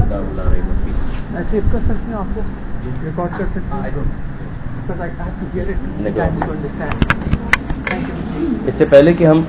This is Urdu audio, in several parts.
الكتاب لا ريب فيه. ایسے کر سکتے ہیں آپ کو ریکارڈ کر سکتے ہیں اس سے پہلے کہ ہم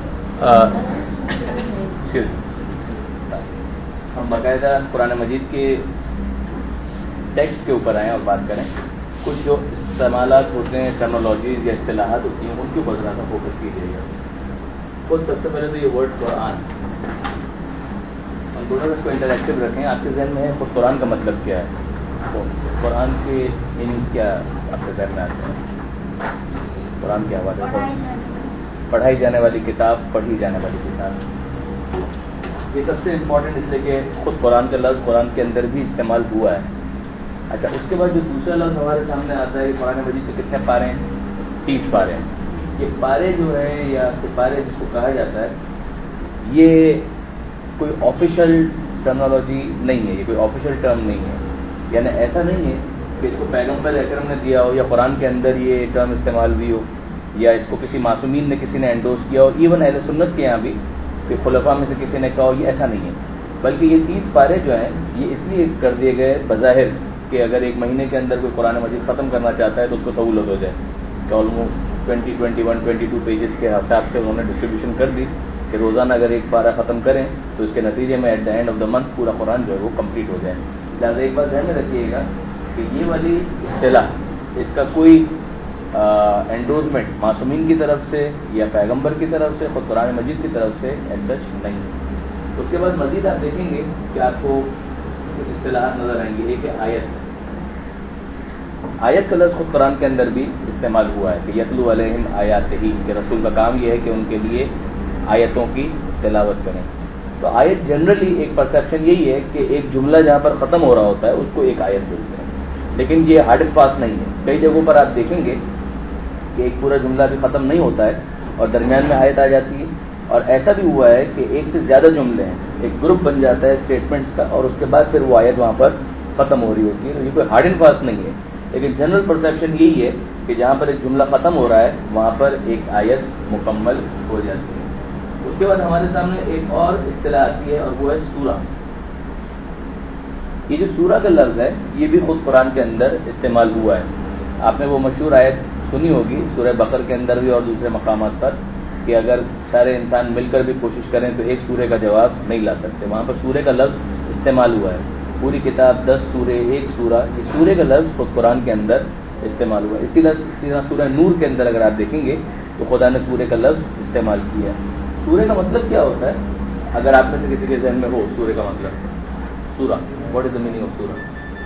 باقاعدہ قرآن مجید کے ٹیکسٹ کے اوپر آئیں اور بات کریں، کچھ جو استعمالات ہوتے ہیں، ٹرمنالوجیز یا اصطلاحات ہوتی ہیں، ان کے اوپر ذرا سا فوکس کیجیے گا. خود سب سے پہلے تو یہ ورڈ قرآن، کمپیوٹر اس کو انٹریکٹیو رکھیں. آپ کے ذہن میں ہے خود قرآن کا مطلب کیا ہے؟ تو قرآن کے میننگ کیا آپ کے ذہن میں آتے ہیں؟ قرآن کے حوالے سے پڑھائی جانے والی کتاب، پڑھی جانے والی کتاب، یہ سب سے امپورٹنٹ، اس لیے کہ خود قرآن کا لفظ قرآن کے اندر بھی استعمال ہوا ہے. اچھا، اس کے بعد جو دوسرا لفظ ہمارے سامنے آتا ہے، قرآن مجید کے کتنے پارے ہیں؟ 30 پارے ہیں. یہ پارے جو ہیں یا سپارے جس کو کہا جاتا ہے، یہ کوئی آفیشیل ٹرمنالوجی نہیں ہے، یہ کوئی آفیشیل ٹرم نہیں ہے. یعنی ایسا نہیں ہے کہ اس کو پیغمبر اکرم نے دیا ہو یا قرآن کے اندر یہ ٹرم استعمال ہوئی ہو یا اس کو کسی معصومین نے کسی نے انڈوز کیا ہو. ایون اہل سنت کے یہاں بھی کہ خلفاء میں سے کسی نے کہا ہو، یہ ایسا نہیں ہے. بلکہ یہ 30 پارے جو ہیں یہ اس لیے کر دیے گئے بظاہر کہ اگر ایک مہینے کے اندر کوئی قرآن مجید ختم کرنا چاہتا ہے تو اس کو سہولت ہو جائے کہ آلموسٹ 20, 21, 22 پیجز کے حساب سے انہوں نے ڈسٹریبیوشن کر دی کہ روزانہ اگر ایک پارہ ختم کریں تو اس کے نتیجے میں at the end of the month پورا قرآن جو ہے وہ کمپلیٹ ہو جائے. لہٰذا ایک بات ذہن میں رکھیے گا کہ یہ والی اصطلاح، اس کا کوئی انڈوزمنٹ معصومین کی طرف سے یا پیغمبر کی طرف سے، خود قرآن مجید کی طرف سے ایز سچ نہیں ہے. اس کے بعد مزید آپ دیکھیں گے کہ آپ کو کچھ اصطلاحات نظر آئیں گی. ایک ہے آیت. آیت کا لفظ خود قرآن کے اندر بھی استعمال ہوا ہے کہ یتلو علیہم آیاتہ، کہ رسول کا کام یہ ہے کہ ان کے لیے آیتوں کی تلاوت کریں. تو آیت جنرلی ایک پرسیپشن یہی ہے کہ ایک جملہ جہاں پر ختم ہو رہا ہوتا ہے اس کو ایک آیت بولتے ہیں، لیکن یہ ہارڈ اینڈ فاسٹ نہیں ہے. کئی جگہوں پر آپ دیکھیں گے کہ ایک پورا جملہ بھی ختم نہیں ہوتا ہے اور درمیان میں آیت آ جاتی ہے. اور ایسا بھی ہوا ہے کہ ایک سے زیادہ جملے ہیں، ایک گروپ بن جاتا ہے اسٹیٹمنٹس کا، اور اس کے بعد پھر وہ آیت وہاں پر ختم ہو رہی ہوتی ہے. تو یہ کوئی ہارڈ اینڈ فاسٹ نہیں ہے، لیکن جنرل پرسیپشن یہی ہے کہ جہاں پر ایک جملہ ختم ہو رہا ہے وہاں پر ایک آیت مکمل ہو جاتی ہے. اس کے بعد ہمارے سامنے ایک اور اصطلاح آتی ہے اور وہ ہے سورہ. یہ جو سورہ کا لفظ ہے یہ بھی خود قرآن کے اندر استعمال ہوا ہے. آپ نے وہ مشہور آیت سنی ہوگی سورہ بقر کے اندر بھی اور دوسرے مقامات پر کہ اگر سارے انسان مل کر بھی کوشش کریں تو ایک سورے کا جواب نہیں لا سکتے. وہاں پر سورے کا لفظ استعمال ہوا ہے. پوری کتاب 10 سورے، ایک سورہ، یہ سورے کا لفظ خود قرآن کے اندر استعمال ہوا ہے. اسی طرح سورہ نور کے اندر اگر آپ دیکھیں گے تو خدا نے سورے کا لفظ استعمال کیا ہے. سورے کا مطلب کیا ہوتا ہے؟ اگر آپ میں سے کسی کے ذہن میں ہو سورے کا مطلب، سورہ، what is the meaning of سورہ؟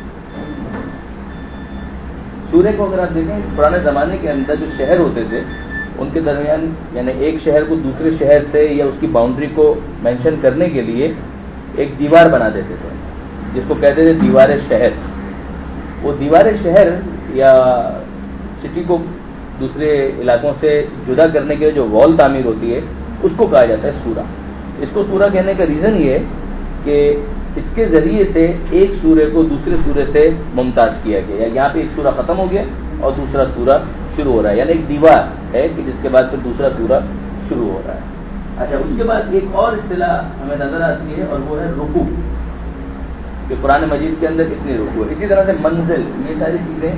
سورے کو اگر آپ دیکھیں پرانے زمانے کے اندر جو شہر ہوتے تھے ان کے درمیان، یعنی ایک شہر کو دوسرے شہر سے یا اس کی باؤنڈری کو مینشن کرنے کے لیے ایک دیوار بنا دیتے تھے جس کو کہتے تھے دیوار شہر. وہ دیوار شہر یا سٹی کو دوسرے علاقوں سے جدا کرنے کے لیے جو وال تعمیر ہوتی ہے اس کو کہا جاتا ہے سورہ. اس کو سورہ کہنے کا ریزن یہ ہے کہ اس کے ذریعے سے ایک سورے کو دوسرے سورے سے ممتاز کیا گیا. یہاں پہ ایک سورہ ختم ہو گیا اور دوسرا سورہ شروع ہو رہا ہے، یعنی ایک دیوار ہے کہ جس کے بعد پھر دوسرا سورہ شروع ہو رہا ہے. اچھا، اس کے بعد ایک اور اصطلاح ہمیں نظر آتی ہے اور وہ ہے رکوع، کہ قرآن مجید کے اندر اتنی رکوع ہے. اسی طرح سے منزل، یہ ساری چیزیں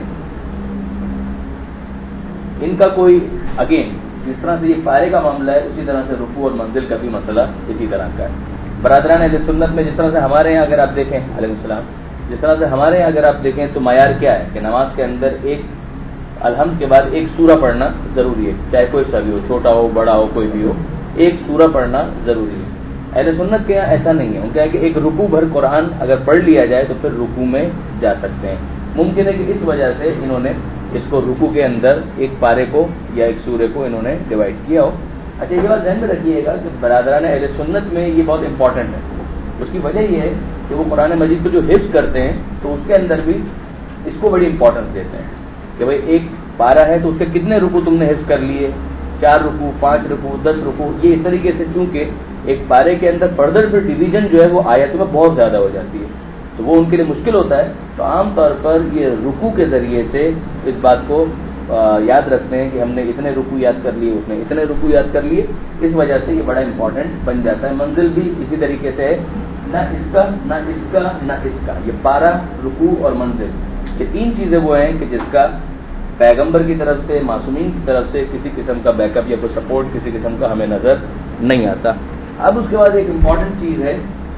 ان کا کوئی اگین جس طرح سے یہ پارے کا معاملہ ہے اسی طرح سے رکوع اور منزل کا بھی مسئلہ اسی طرح کا ہے. برادران اہل سنت میں جس طرح سے ہمارے یہاں اگر آپ دیکھیں علیہ السلام، جس طرح سے ہمارے یہاں اگر آپ دیکھیں تو معیار کیا ہے کہ نماز کے اندر ایک الحمد کے بعد ایک سورہ پڑھنا ضروری ہے، چاہے کوئی سا بھی ہو، چھوٹا ہو بڑا ہو کوئی بھی ہو، ایک سورہ پڑھنا ضروری ہے. اہل سنت کے یہاں ایسا نہیں ہے. ان کا ہے کہ ایک رکوع بھر قرآن اگر پڑھ لیا جائے تو پھر رکوع میں جا سکتے ہیں. ممکن ہے کہ اس وجہ سے انہوں نے اس کو رکوع کے اندر ایک پارے کو یا ایک سورے کو انہوں نے ڈیوائڈ کیا ہو. اچھا، یہ بات ذہن میں رکھیے گا کہ برادران اہل سنت میں یہ بہت امپورٹنٹ ہے. اس کی وجہ یہ ہے کہ وہ قرآن مجید کو جو حفظ کرتے ہیں تو اس کے اندر بھی اس کو بڑی امپورٹنس دیتے ہیں کہ بھئی ایک پارہ ہے تو اس کے کتنے رکوع تم نے حفظ کر لیے، 4 رکوع، 5 رکوع، 10 رکوع. یہ اس طریقے سے چونکہ ایک پارے کے اندر فردر پھر ڈویژن جو ہے وہ آیتوں میں بہت زیادہ ہو جاتی ہے تو وہ ان کے لیے مشکل ہوتا ہے. تو عام طور پر یہ رکوع کے ذریعے سے اس بات کو یاد رکھتے ہیں کہ ہم نے اتنے رکوع یاد کر لیے، اس نے اتنے رکوع یاد کر لیے. اس وجہ سے یہ بڑا امپورٹنٹ بن جاتا ہے. منزل بھی اسی طریقے سے ہے نہ اس کا نہ اس کا نہ اس کا. یہ پارا، رکوع اور منزل، یہ تین چیزیں وہ ہیں کہ جس کا پیغمبر کی طرف سے، معصومین کی طرف سے کسی قسم کا بیک اپ یا کوئی سپورٹ کسی قسم کا ہمیں نظر نہیں آتا. اب اس کے بعد ایک امپورٹنٹ چیز ہے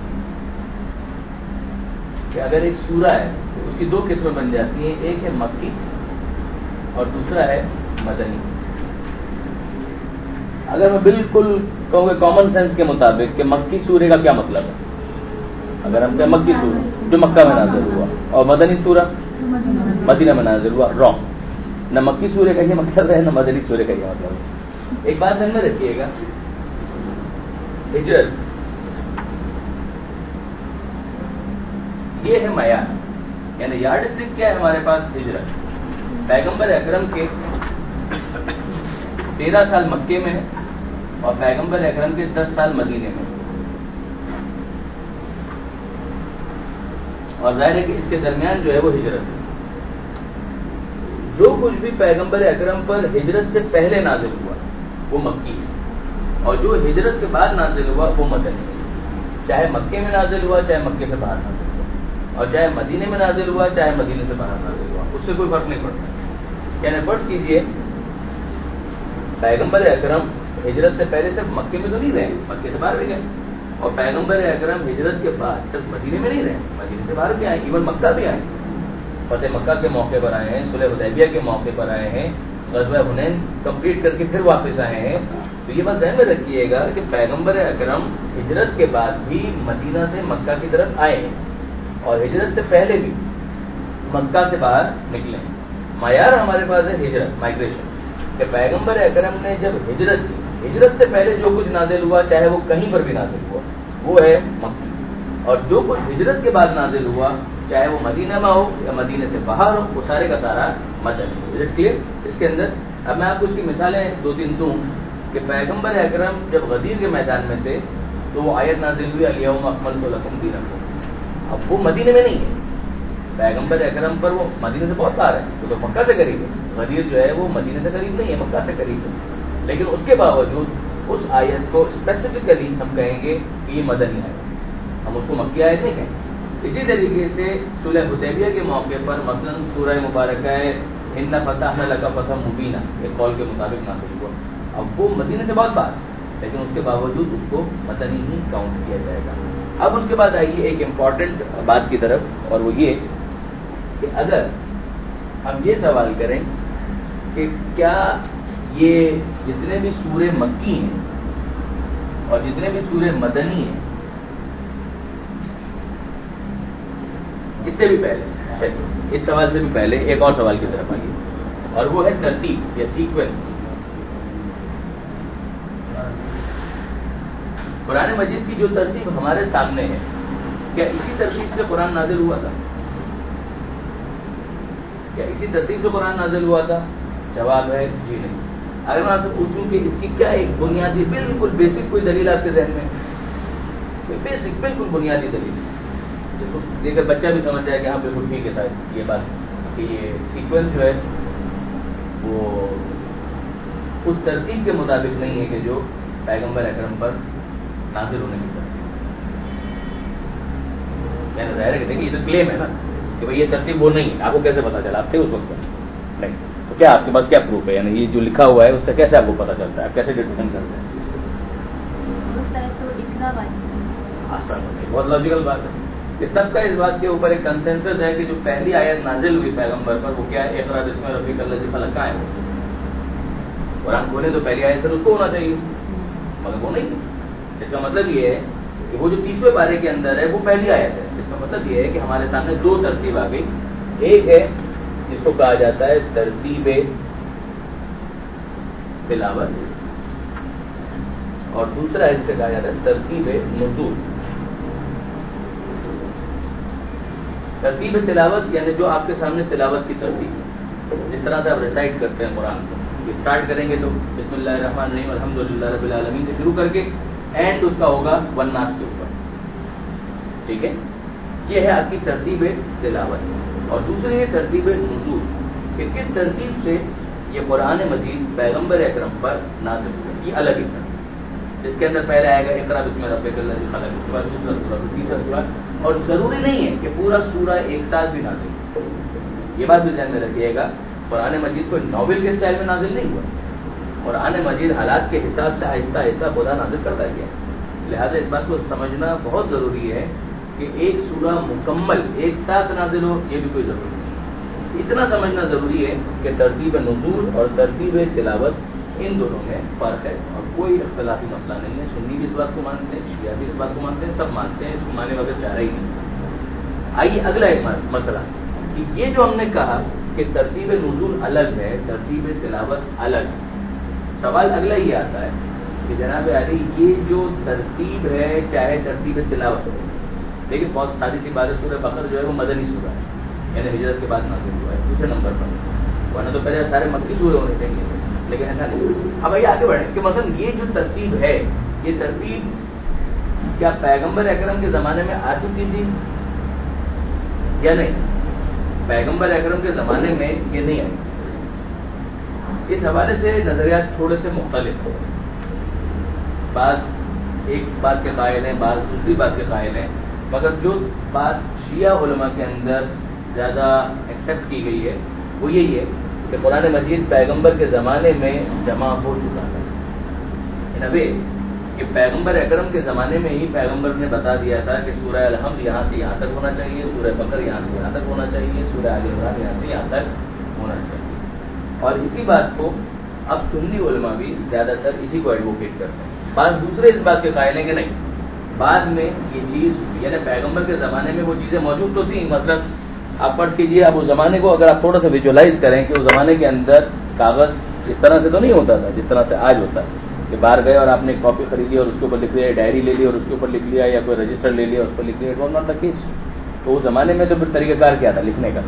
کہ اگر ایک سورہ ہے تو اس کی دو قسمیں بن جاتی ہیں، ایک ہے مکی اور دوسرا ہے مدنی. اگر میں بالکل کہوں گے کامن سینس کے مطابق کہ مکی سورے کا کیا مطلب ہے، اگر ہم کہیں مکی سورہ جو مکہ میں نازل ہوا اور مدنی سورہ مدینہ میں نازل ہوا، رانگ. نہ مکی سورے کا یہ مطلب ہے نہ مدنی سورے کا یہ مطلب ہے. ایک بات ذہن میں رکھیے گا، ہجرت یہ ہے معیار، یعنی یارڈ اسٹک کیا ہے ہمارے پاس؟ ہجرت. پیغمبر اکرم کے 13 سال مکے میں اور پیغمبر اکرم کے 10 سال مدینے میں، اور ظاہر ہے کہ اس کے درمیان جو ہے وہ ہجرت ہے. جو کچھ بھی پیغمبر اکرم پر ہجرت سے پہلے نازل ہوا وہ مکی ہے، اور جو ہجرت کے بعد نازل ہوا وہ مدنی ہے. چاہے مکے میں نازل ہوا چاہے مکے سے باہر نازل ہوا، اور چاہے مدینے میں نازل ہوا چاہے مدینے سے باہر نازل ہوا، اس سے کوئی فرق نہیں پڑتا. یعنی فرض کیجئے پیغمبر اکرم ہجرت سے پہلے صرف مکے میں تو نہیں رہے، مکے سے باہر بھی گئے، اور پیغمبر اکرم ہجرت کے بعد صرف مدینے میں نہیں رہے، مدینے سے باہر بھی آئے، ایون مکہ بھی آئے. فتح مکہ کے موقع پر آئے ہیں، صلح حدیبیہ کے موقع پر آئے ہیں، غزوہ حنین کمپلیٹ کر کے پھر واپس آئے ہیں. تو یہ بات ذہن میں رکھیے گا کہ پیغمبر اکرم ہجرت کے بعد بھی مدینہ سے مکہ کی طرف آئے ہیں اور ہجرت سے پہلے بھی مکہ سے باہر نکلے ہیں. معیار ہمارے پاس ہے ہجرت، مائگریشن، کہ پیغمبر اکرم نے جب ہجرت کی، ہجرت سے پہلے جو کچھ نازل ہوا چاہے وہ کہیں پر بھی نازل ہوا وہ ہے مکی، اور جو کچھ ہجرت کے بعد نازل ہوا چاہے وہ مدینہ میں ہو یا مدینے سے باہر ہو وہ سارے کا سارا مدنی. کلیئر؟ اس کے اندر اب میں آپ کو اس کی مثالیں 2-3 دوں کہ پیغمبر اکرم جب غدیر کے میدان میں تھے تو وہ آیت نازل ہوئی الیوم اکملت لکم دینکم. اب وہ مدینے میں نہیں ہے، پیغمبر اکرم پر وہ مدینے سے بہت باہر ہے، وہ تو مکہ سے قریب ہے. غدیر جو ہے وہ مدینے سے قریب نہیں ہے، مکہ سے قریب ہے، لیکن اس کے باوجود اس آیت کو اسپیسیفکلی ہم کہیں گے کہ یہ مدنی آیت، ہم اس کو مکی آیت نہیں کہیں. اسی طریقے سے صلح حدیبیہ کے موقع پر مثلا سورہ مبارکہ ہے انا فتحنا لک فتحا مبینا، ایک قول کے مطابق نازل ہوا. اب وہ مدینے سے بہت باہر، لیکن اس کے باوجود اس کو مدنی ہی کاؤنٹ کیا جائے گا. اب اس کے بعد آئیے ایک امپورٹنٹ بات کی طرف، اور وہ یہ کہ اگر ہم یہ سوال کریں کہ کیا یہ جتنے بھی سورے مکی ہیں اور جتنے بھی سورے مدنی ہیں، اس سے بھی پہلے، اس سوال سے بھی پہلے ایک اور سوال کی طرف آئیے، اور وہ ہے ترتیب یا سیکوینس. قرآن مجید کی جو ترتیب ہمارے سامنے ہے، کیا اسی ترتیب سے قرآن نازل ہوا تھا؟ کیا اسی ترتیب سے قرآن نازل ہوا تھا؟ جواب ہے جی نہیں. اگر میں آپ سے پوچھوں کہ اس کی کیا ایک بنیادی بالکل بیسک کوئی دلیل آپ کے ذہن میں، کوئی بیسک بالکل بنیادی دلیل جس کو دیکھ کر بچہ بھی سمجھ جائے کہ ہاں بالکل ٹھیک ہے صاحب یہ بات کہ یہ سیکوینس جو ہے وہ اس ترتیب کے مطابق نہیں ہے کہ جو پیغمبر اکرم پر نازل ہونے کی ترتیب. میں نے ظاہر ہے کہ دیکھیے یہ تو کلیم ہے نا کہ بھائی یہ ترتیب وہ نہیں ہے. آپ کو کیسے پتا چلا؟ آپ تھے اس وقت نہیں تو کیا آپ کے پاس کیا پروف ہے؟ یعنی یہ جو لکھا ہوا ہے اس سے کیسے آپ کو پتا چلتا ہے؟ آپ کیسے ڈسکشن کرتے ہیں؟ بہت لاجیکل بات ہے. یہ سب کا اس بات کے اوپر ایک کنسنسس ہے کہ جو پہلی آیت نازل ہوئی پیغمبر پر وہ کیا ہے؟ اقرا بسم ربک الذی خلق ہے. قرآن کھولے تو پہلی آیت پھر اس کو ہونا چاہیے، مگر وہ نہیں. اس کا مطلب یہ ہے کہ وہ جو 30ویں پارے کے اندر ہے وہ پہلی آیت ہے. اس کا مطلب یہ ہے کہ ہمارے سامنے دو ترتیب آ گئی. ایک ہے جس کو کہا جاتا ہے ترتیب تلاوت، اور دوسرا ہے جسے کہا جاتا ہے ترتیب نزول. ترتیب تلاوت یعنی جو آپ کے سامنے تلاوت کی ترتیب، جس طرح سے آپ ریسائٹ کرتے ہیں قرآن کو، اسٹارٹ کریں گے تو بسم اللہ الرحمن الرحیم الحمدللہ رب العالمین سے شروع کر کے اینڈ اس کا ہوگا والناس کے اوپر. ٹھیک ہے، یہ ہے آپ کی ترتیب تلاوت. اور دوسری ہے ترتیب نزول، کہ کس ترتیب سے یہ قرآن مجید پیغمبر اکرم پر نازل ہوا، یہ الگ ہی ترتیب. جس کے اندر پہلے آئے گا اقرا بسم ربک الذی خلق، اس کے بعد دوسرا سورہ، پھر تیسرا سورہ. اور ضروری نہیں ہے کہ پورا سورہ ایک ساتھ بھی نازل ہو. یہ بات بھی ذہن میں رکھیے گا، قرآن مجید کوئی ناول کے اسٹائل میں نازل نہیں ہوا. قرآن مجید حالات کے حساب سے آہستہ آہستہ خدا نازل کرتا گیا. لہذا اس بات کو سمجھنا بہت ضروری ہے کہ ایک سورہ مکمل ایک ساتھ نازل ہو، یہ بھی کوئی ضروری نہیں. اتنا سمجھنا ضروری ہے کہ ترتیب نزول اور ترتیب تلاوت ان دونوں میں فرق ہے، اور کوئی اختلافی مسئلہ نہیں ہے. سنی بھی اس بات کو مانتے ہیں، شیعہ بھی اس بات کو مانتے ہیں، سب مانتے ہیں، اس کو ماننے وغیرہ چاہ رہے ہی نہیں. آئیے اگلا ایک مسئلہ کہ یہ جو ہم نے کہا کہ ترتیب نزول الگ ہے، ترتیب تلاوت الگ ہے، سوال اگلا یہ آتا ہے کہ جناب علی یہ جو ترتیب ہے چاہے ترتیب تلاوت ہو، لیکن بہت سادی سی بات ہے، سورہ بقرہ جو ہے وہ مدنی سورہ ہے، یعنی ہجرت کے بعد نازل ہوا ہے دوسرے نمبر پر، ورنہ تو پہلے سارے مکی سورے ہونے چاہیے، لیکن ایسا نہیں. اب آئیے آگے بڑھیں کہ مثلا یہ جو ترتیب ہے، یہ ترتیب کیا پیغمبر اکرم کے زمانے میں آ چکی تھی یا نہیں؟ پیغمبر اکرم کے زمانے میں یہ نہیں آئی. اس حوالے سے نظریات تھوڑے سے مختلف ہیں. بعض ایک بات کے قائل ہیں، بعض دوسری بات کے قائل ہیں، مگر جو بات شیعہ علماء کے اندر زیادہ ایکسیپٹ کی گئی ہے وہ یہی ہے کہ قرآن مجید پیغمبر کے زمانے میں جمع ہو چکا تھا. کہ پیغمبر اکرم کے زمانے میں ہی پیغمبر نے بتا دیا تھا کہ سورہ الحمد یہاں سے یہاں تک ہونا چاہیے، سورہ بقرہ یہاں سے یہاں تک ہونا چاہیے، سورہ آل عمران یہاں سے یہاں تک ہونا چاہیے. اور اسی بات کو اب سنی علماء بھی زیادہ تر اسی کو ایڈوکیٹ کرتے ہیں. بعض دوسرے اس بات کے قائل ہیں کہ نہیں، بعد میں یہ چیز یعنی پیغمبر کے زمانے میں وہ چیزیں موجود تو تھیں. مطلب آپ فرض کیجیے، اب اس زمانے کو اگر آپ تھوڑا سا ویژولائز کریں کہ اس زمانے کے اندر کاغذ اس طرح سے تو نہیں ہوتا تھا جس طرح سے آج ہوتا ہے کہ باہر گئے اور آپ نے ایک کاپی خریدی اور اس کے اوپر لکھ لیا، ڈائری لے لی اور اس کے اوپر لکھ لیا، یا کوئی رجسٹر لے لیا اس پر لکھ لیا. It was not the case. تو اس زمانے میں تو پھر طریقہ کار کیا تھا لکھنے کا؟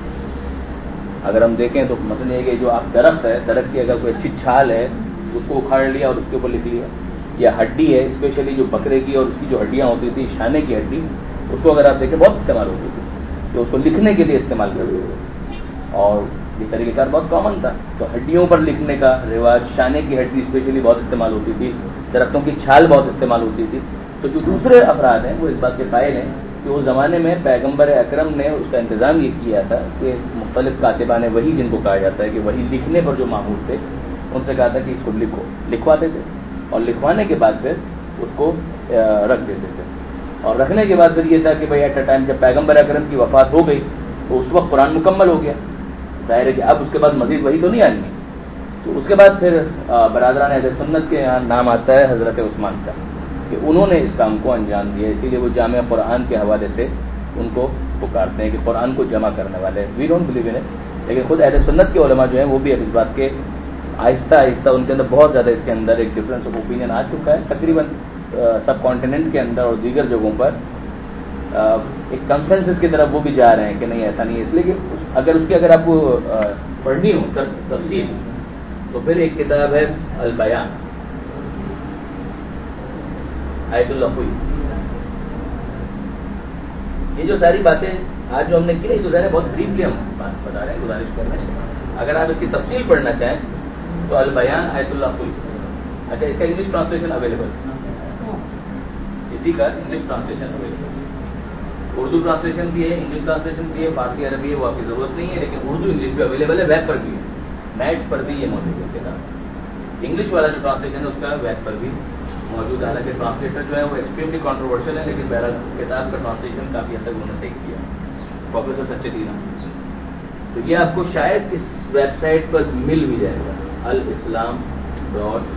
اگر ہم دیکھیں تو مطلب یہ کہ جو آپ درخت ہے، درخت کی اگر کوئی اچھی چھال ہے اس کو اکھاڑ لیا اور اس کے اوپر لکھ لیا، یا ہڈی ہے اسپیشلی جو بکرے کی اور اس کی جو ہڈیاں ہوتی تھی شانے کی ہڈی، اس کو اگر آپ دیکھیں بہت استعمال ہوتی تھی، تو اس کو لکھنے کے لیے استعمال کرتے تھے اور یہ طریقہ کار بہت کامن تھا. تو ہڈیوں پر لکھنے کا رواج، شانے کی ہڈی اسپیشلی بہت استعمال ہوتی تھی، درختوں کی چھال بہت استعمال ہوتی تھی. تو جو دوسرے افراد ہیں وہ اس بات کے قائل ہیں کہ اس زمانے میں پیغمبر اکرم نے اس کا انتظام یہ کیا تھا کہ مختلف کاتبان وحی جن کو کہا جاتا ہے کہ وحی لکھنے پر جو مامور تھے ان سے کہا تھا کہ اس کو لکھو، لکھواتے تھے اور لکھوانے کے بعد پھر اس کو رکھ دیتے تھے. اور رکھنے کے بعد پھر یہ تھا کہ بھائی ایٹ اے ٹائم جب پیغمبر اکرم کی وفات ہو گئی تو اس وقت قرآن مکمل ہو گیا، ظاہر ہے کہ اب اس کے بعد مزید وحی تو نہیں آنی ہے. تو اس کے بعد پھر برادران اہل سنت کے یہاں نام آتا ہے حضرت عثمان کا کہ انہوں نے اس کام کو انجام دیا، اسی لیے وہ جامع قرآن کے حوالے سے ان کو پکارتے ہیں کہ قرآن کو جمع کرنے والے. We don't believe in it, لیکن خود اہل سنت کے علماء جو ہیں وہ بھی اب اس بات کے آہستہ آہستہ ان کے اندر بہت زیادہ اس کے اندر ایک ڈفرینس آف اوپینین آ چکا ہے. تقریباً سب کانٹیننٹ کے اندر اور دیگر جگہوں پر ایک کنسنسس کی طرف وہ بھی جا رہے ہیں کہ نہیں ایسا نہیں ہے. اس لیے کہ اگر اس کی اگر آپ کو پڑھنی ہو تفصیل تو پھر ایک کتاب ہے البیان، آیت اللہ خوئی. یہ جو ساری باتیں آج جو ہم نے کی نہیں تو ظاہر بہت بریفلی ہم بات بتا رہے ہیں، گزارش کر رہے ہیں. اگر آپ اس کی تفصیل پڑھنا چاہیں تو البیان آیت اللہ خوئی. اچھا، اس کا انگلش ٹرانسلیشن اویلیبل، اسی کا English translation available, Urdu translation بھی ہے، انگلش ٹرانسلیشن بھی ہے، فارسی عربی ہے، وہ آپ کی ضرورت نہیں ہے، لیکن اردو انگلش بھی اویلیبل ہے، ویب پر بھی ہے، نیٹ پر بھی یہ موجود ہے کتاب. انگلش والا جو ٹرانسلیشن ہے اس کا ویب پر بھی موجود ہے. حالانکہ ٹرانسلیٹر جو ہے وہ ایکسٹریملی کنٹروورشل ہے، لیکن بہرحال کتاب کا ٹرانسلیشن کافی حد تک انہوں نے صحیح کیا، پروفیسر سچے دینا. تو یہ آپ کو شاید اس ویب سائٹ پر مل بھی جائے گا، الاسلام.org،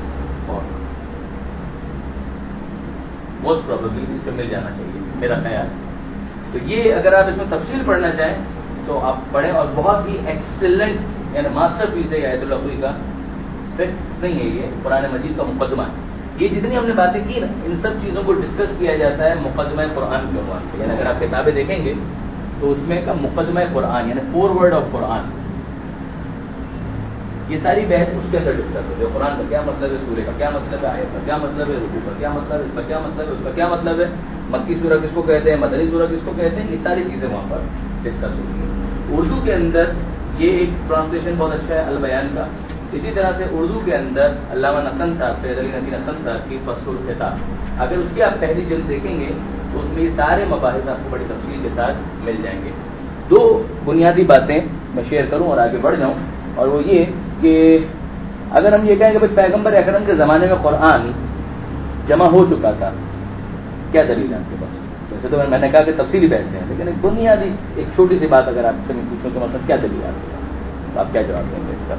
موسٹ پروبیبلی اس سے مل جانا چاہیے میرا خیال. تو یہ اگر آپ اس میں تفصیل پڑھنا چاہیں تو آپ پڑھیں، اور بہت ہی ایکسیلنٹ یعنی ماسٹر پیس ہے آیت اللہ خوئی کا. فیکٹ نہیں ہے، یہ قرآن مجید کا مقدمہ ہے. یہ جتنی ہم نے باتیں کی نا ان سب چیزوں کو ڈسکس کیا جاتا ہے مقدمہ قرآن کے عنوان پہ. یعنی اگر آپ کتابیں دیکھیں گے تو اس میں کا مقدمہ قرآن یعنی فور ورڈ آف قرآن، یہ ساری بحث اس کے اندر ڈسکس ہوتی ہے. قرآن کا کیا مطلب ہے، سورہ کا کیا مطلب ہے، آیت کا کیا مطلب ہے، رکوع کا کیا مطلب ہے، اس کا کیا مطلب ہے، اس کا کیا مطلب ہے، مکی سورہ کس کو کہتے ہیں، مدنی سورہ کس کو کہتے ہیں، یہ ساری چیزیں وہاں پر ڈسکس ہوتی ہیں. اردو کے اندر یہ ایک ٹرانسلیشن بہت اچھا ہے البیان کا، اسی طرح سے اردو کے اندر علامہ نقن صاحب فیض علی نقی نقن صاحب کی فصل الخطاب، اگر اس کی آپ پہلی جلد دیکھیں گے تو اس میں یہ سارے مباحث آپ کو بڑی تفصیل کے ساتھ مل جائیں گے۔ دو بنیادی باتیں میں شیئر کروں اور آگے بڑھ جاؤں، اور وہ یہ کہ اگر ہم یہ کہیں کہ پیغمبر اکرم کے زمانے میں قرآن جمع ہو چکا تھا، کیا دلیل ہے آپ کے پاس؟ ویسے تو میں نے کہا کہ تفصیلی بحث ہے، لیکن ایک بنیادی ایک چھوٹی سی بات اگر آپ سے میں پوچھوں کہ مطلب کیا دلیل ہے آپ کے پاس، تو آپ کیا جواب دیں گے اس کا؟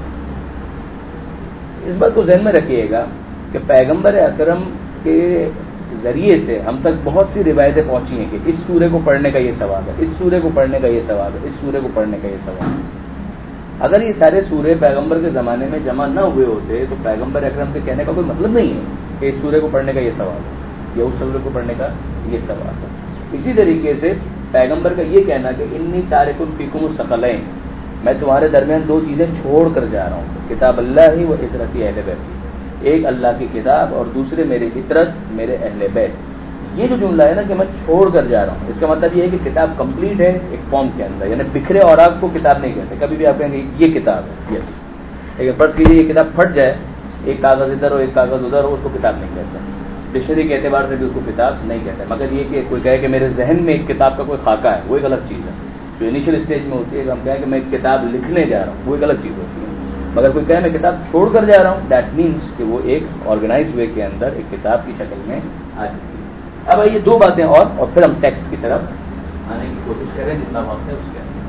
اس بات کو ذہن میں رکھیے گا کہ پیغمبر اکرم کے ذریعے سے ہم تک بہت سی روایتیں پہنچی ہیں کہ اس سورے کو پڑھنے کا یہ ثواب ہے، اس سورے کو پڑھنے کا یہ ثواب ہے، اس سورے کو پڑھنے کا یہ ثواب ہے۔ اگر یہ سارے سورے پیغمبر کے زمانے میں جمع نہ ہوئے ہوتے تو پیغمبر اکرم کے کہنے کا کوئی مطلب نہیں ہے کہ اس سورے کو پڑھنے کا یہ ثواب ہے یا اس سورے کو پڑھنے کا یہ ثواب ہے۔ اسی طریقے سے پیغمبر کا یہ کہنا کہ انی تارک فیکم الثقلین، میں تمہارے درمیان دو چیزیں چھوڑ کر جا رہا ہوں، کتاب اللہ ہی و عطرتی اہل بیت، ایک اللہ کی کتاب اور دوسرے میرے عطرت میرے اہل بیت۔ یہ جو جملہ ہے نا کہ میں چھوڑ کر جا رہا ہوں، اس کا مطلب یہ ہے کہ کتاب کمپلیٹ ہے ایک فارم کے اندر، یعنی بکھرے اوراق کو کتاب نہیں کہتے۔ کبھی بھی آپ کہیں گے یہ کتاب ہے، یس، لیکن فرض کیجیے یہ کتاب پھٹ جائے، ایک کاغذ ادھر ہو ایک کاغذ ادھر ہو، اس کو کتاب نہیں کہتے، ڈکشنری کے اعتبار سے بھی اس کو کتاب نہیں کہتے۔ مگر یہ کہ کوئی کہے کہ میرے ذہن میں ایک کتاب کا کوئی خاکہ ہے، وہ ایک الگ چیز ہے، جو انیشیل اسٹیج میں ہوتی ہے کہ ہم کہیں کہ میں ایک کتاب لکھنے جا رہا ہوں، وہ ایک الگ چیز ہوتی ہے۔ مگر کوئی کہے میں کتاب چھوڑ کر جا رہا ہوں، دیٹ مینس کہ وہ ایک آرگنائز وے کے اندر ایک کتاب کی شکل میں آ چکی ہے۔ اب یہ دو باتیں اور پھر ہم ٹیکسٹ کی طرف آنے کی کوشش کریں جتنا وقت ہے اس کے اندر۔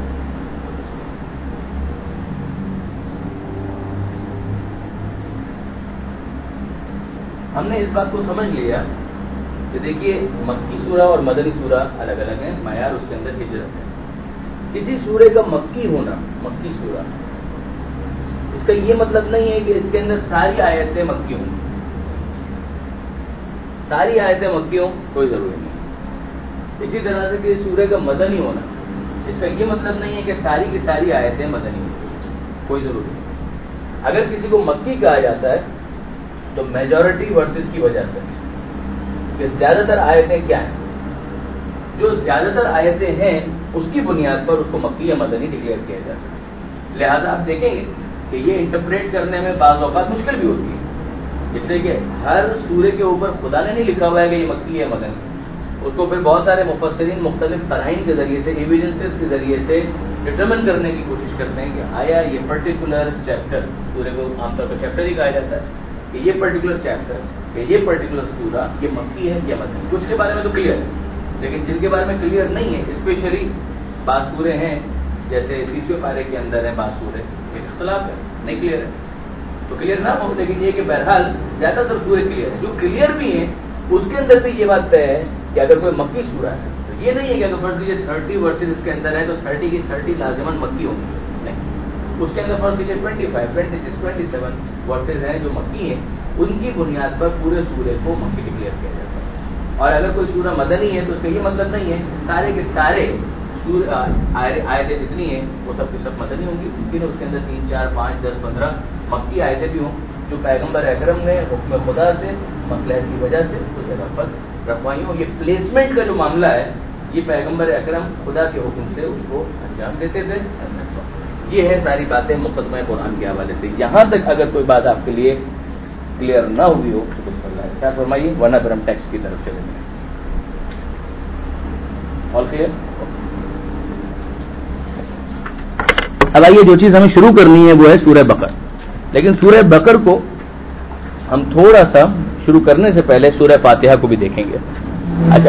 ہم نے اس بات کو سمجھ لیا کہ دیکھیے مکی سورہ اور مدنی سورہ الگ الگ ہیں، معیار اس کے اندر ہجرت ہے۔ کسی سورے کا مکی ہونا، مکی سورہ، اس کا یہ مطلب نہیں ہے کہ اس کے اندر ساری آیتیں مکی ہوں، ساری آیتیں مکی ہوں، کوئی ضروری نہیں۔ اسی طرح سے کہ سورے کا مدنی ہونا، اس کا یہ مطلب نہیں ہے کہ ساری کی ساری آیتیں مدنی ہوں، کوئی ضروری نہیں۔ اگر کسی کو مکی کہا جاتا ہے تو میجورٹی ورسز کی وجہ سے کہ زیادہ تر آیتیں کیا ہیں، جو زیادہ تر آیتیں ہیں اس کی بنیاد پر اس کو مکی یا مدنی ڈکلیئر کیا جاتا ہے۔ لہذا آپ دیکھیں گے کہ یہ انٹرپریٹ کرنے میں بعض اوقات مشکل بھی ہوتی ہے، اس لیے کہ ہر سورے کے اوپر خدا نے نہیں لکھا ہوا ہے کہ یہ مکی ہے مدنی، اس کو پھر بہت سارے مفسرین مختلف قرائن کے ذریعے سے، ایویڈنسز کے ذریعے سے ڈٹرمن کرنے کی کوشش کرتے ہیں کہ آیا یہ پرٹیکولر چیپٹر، سورے کو عام طور پر چیپٹر ہی کہا جاتا ہے، کہ یہ پرٹیکولر چیپٹر کہ یہ پرٹیکولر سورہ یہ مکی ہے یا مدنی۔ کچھ کے بارے میں تو کلیئر ہے، لیکن جن کے بارے میں کلیئر نہیں ہے، اسپیشلی بعض سورے ہیں جیسے 30ویں پارے کے اندر ہیں بعض سورے، ایک اختلاف ہے، نہیں کلیئر ہے تو کلیئر نہ ہو، لیکن یہ کہ بہرحال زیادہ تر سورے کلیئر ہے۔ جو کلیئر بھی ہیں اس کے اندر بھی یہ بات طے ہے کہ اگر کوئی مکی سورہ ہے تو یہ نہیں ہے کہ اگر فرض کیجیے 30 ورسز اس کے اندر ہے تو 30 کی 30 لازماً مکی ہوں گی، نہیں، اس کے اندر فرض کیجیے 25 26 27 ورسز ہیں جو مکی ہیں، ان کی بنیاد پر پورے سورے کو مکی ڈکلیئر کیا جاتا ہے۔ اور اگر کوئی سورہ مدنی ہے تو اس کا یہ مطلب نہیں ہے سارے کے سارے آیتیں جتنی ہیں وہ سب کی سب مدنی ہوں گی، ممکن ہے اس کے اندر 3 4 5 10 15 مکی آیتیں بھی ہوں جو پیغمبر اکرم نے حکم خدا سے مصلحت کی وجہ سے اس جگہ پر رکھوائی ہوں۔ یہ پلیسمنٹ کا جو معاملہ ہے یہ پیغمبر اکرم خدا کے حکم سے اس کو انجام دیتے تھے۔ یہ ہے ساری باتیں مقدمہ قرآن کے حوالے سے۔ یہاں تک اگر کوئی بات آپ کے لیے کلیئر نہ ہوئی ہو تو بسم اللہ کیا فرمائیے، ورنہ پھر ہم ٹیکسٹ کی طرف چلیں گے۔ All clear? اب آئیے جو چیز ہمیں شروع کرنی ہے وہ ہے سورہ بقر، لیکن سورہ بقر کو ہم تھوڑا سا شروع کرنے سے پہلے سورہ فاتحہ کو بھی دیکھیں گے۔ اچھا،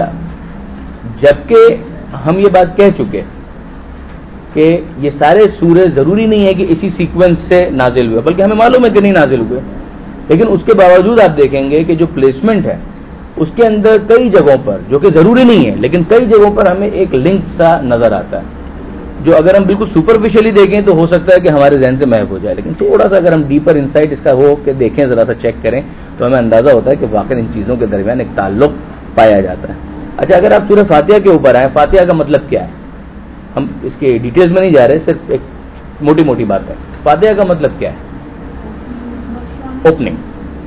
جبکہ ہم یہ بات کہہ چکے کہ یہ سارے سورے ضروری نہیں ہے کہ اسی سیکوینس سے نازل ہوئے، بلکہ ہمیں معلوم ہے کہ نہیں نازل ہوئے، لیکن اس کے باوجود آپ دیکھیں گے کہ جو پلیسمنٹ ہے اس کے اندر کئی جگہوں پر، جو کہ ضروری نہیں ہے لیکن کئی جگہوں پر ہمیں ایک لنک سا نظر آتا ہے، جو اگر ہم بالکل سپرفیشلی دیکھیں تو ہو سکتا ہے کہ ہمارے ذہن سے محو ہو جائے، لیکن تھوڑا سا اگر ہم ڈیپر انسائٹ اس کا ہو کہ دیکھیں، ذرا سا چیک کریں تو ہمیں اندازہ ہوتا ہے کہ واقعی ان چیزوں کے درمیان ایک تعلق پایا جاتا ہے۔ اچھا، اگر آپ سورہ فاتحہ کے اوپر آئیں، فاتحہ کا مطلب کیا ہے؟ ہم اس کے ڈیٹیلز میں نہیں جا رہے، صرف ایک موٹی موٹی بات ہے۔ فاتحہ کا مطلب کیا ہے؟ اوپننگ،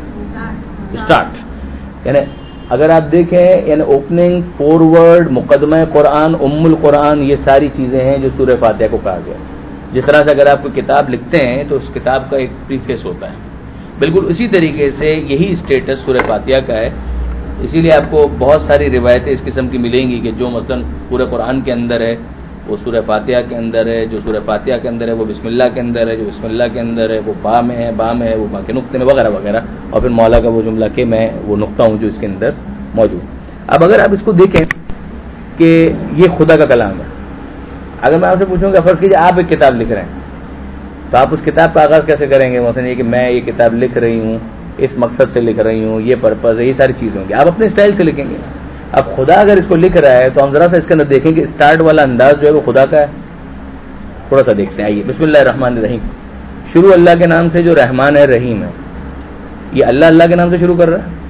اسٹارٹ، یعنی اگر آپ دیکھیں یعنی اوپننگ، فورورڈ، مقدمہ قرآن، ام القرآن، یہ ساری چیزیں ہیں جو سورہ فاتحہ کو کہا گیا۔ جس طرح سے اگر آپ کوئی کتاب لکھتے ہیں تو اس کتاب کا ایک پریفیس ہوتا ہے، بالکل اسی طریقے سے یہی اسٹیٹس سورہ فاتحہ کا ہے. اسی لیے آپ کو بہت ساری روایتیں اس قسم کی ملیں گی کہ جو مثلا پورے قرآن کے اندر ہے وہ سورہ فاتحہ کے اندر ہے، جو سورہ فاتحہ کے اندر ہے وہ بسم اللہ کے اندر ہے، جو بسم اللہ کے اندر ہے وہ با میں ہے وہ با کے نقطے میں وغیرہ وغیرہ، اور پھر مولا کا وہ جملہ کہ میں وہ نقطہ ہوں جو اس کے اندر موجود. اب اگر آپ اس کو دیکھیں کہ یہ خدا کا کلام ہے، اگر میں آپ سے پوچھوں کہ فرض کیجیے آپ ایک کتاب لکھ رہے ہیں تو آپ اس کتاب کا آغاز کیسے کریں گے؟ مثلا یہ کہ میں یہ کتاب لکھ رہی ہوں، اس مقصد سے لکھ رہی ہوں، یہ پرپز ہے، یہ ساری چیزیں ہوں گی، آپ اپنے اسٹائل سے لکھیں گے. اب خدا اگر اس کو لکھ رہا ہے تو ہم ذرا سا اس کے اندر دیکھیں کہ اسٹارٹ والا انداز جو ہے وہ خدا کا ہے. تھوڑا سا دیکھتے ہیں، آئیے. بسم اللہ الرحمن الرحیم، شروع اللہ کے نام سے جو رحمان ہے رحیم ہے. یہ اللہ کے نام سے شروع کر رہا ہے،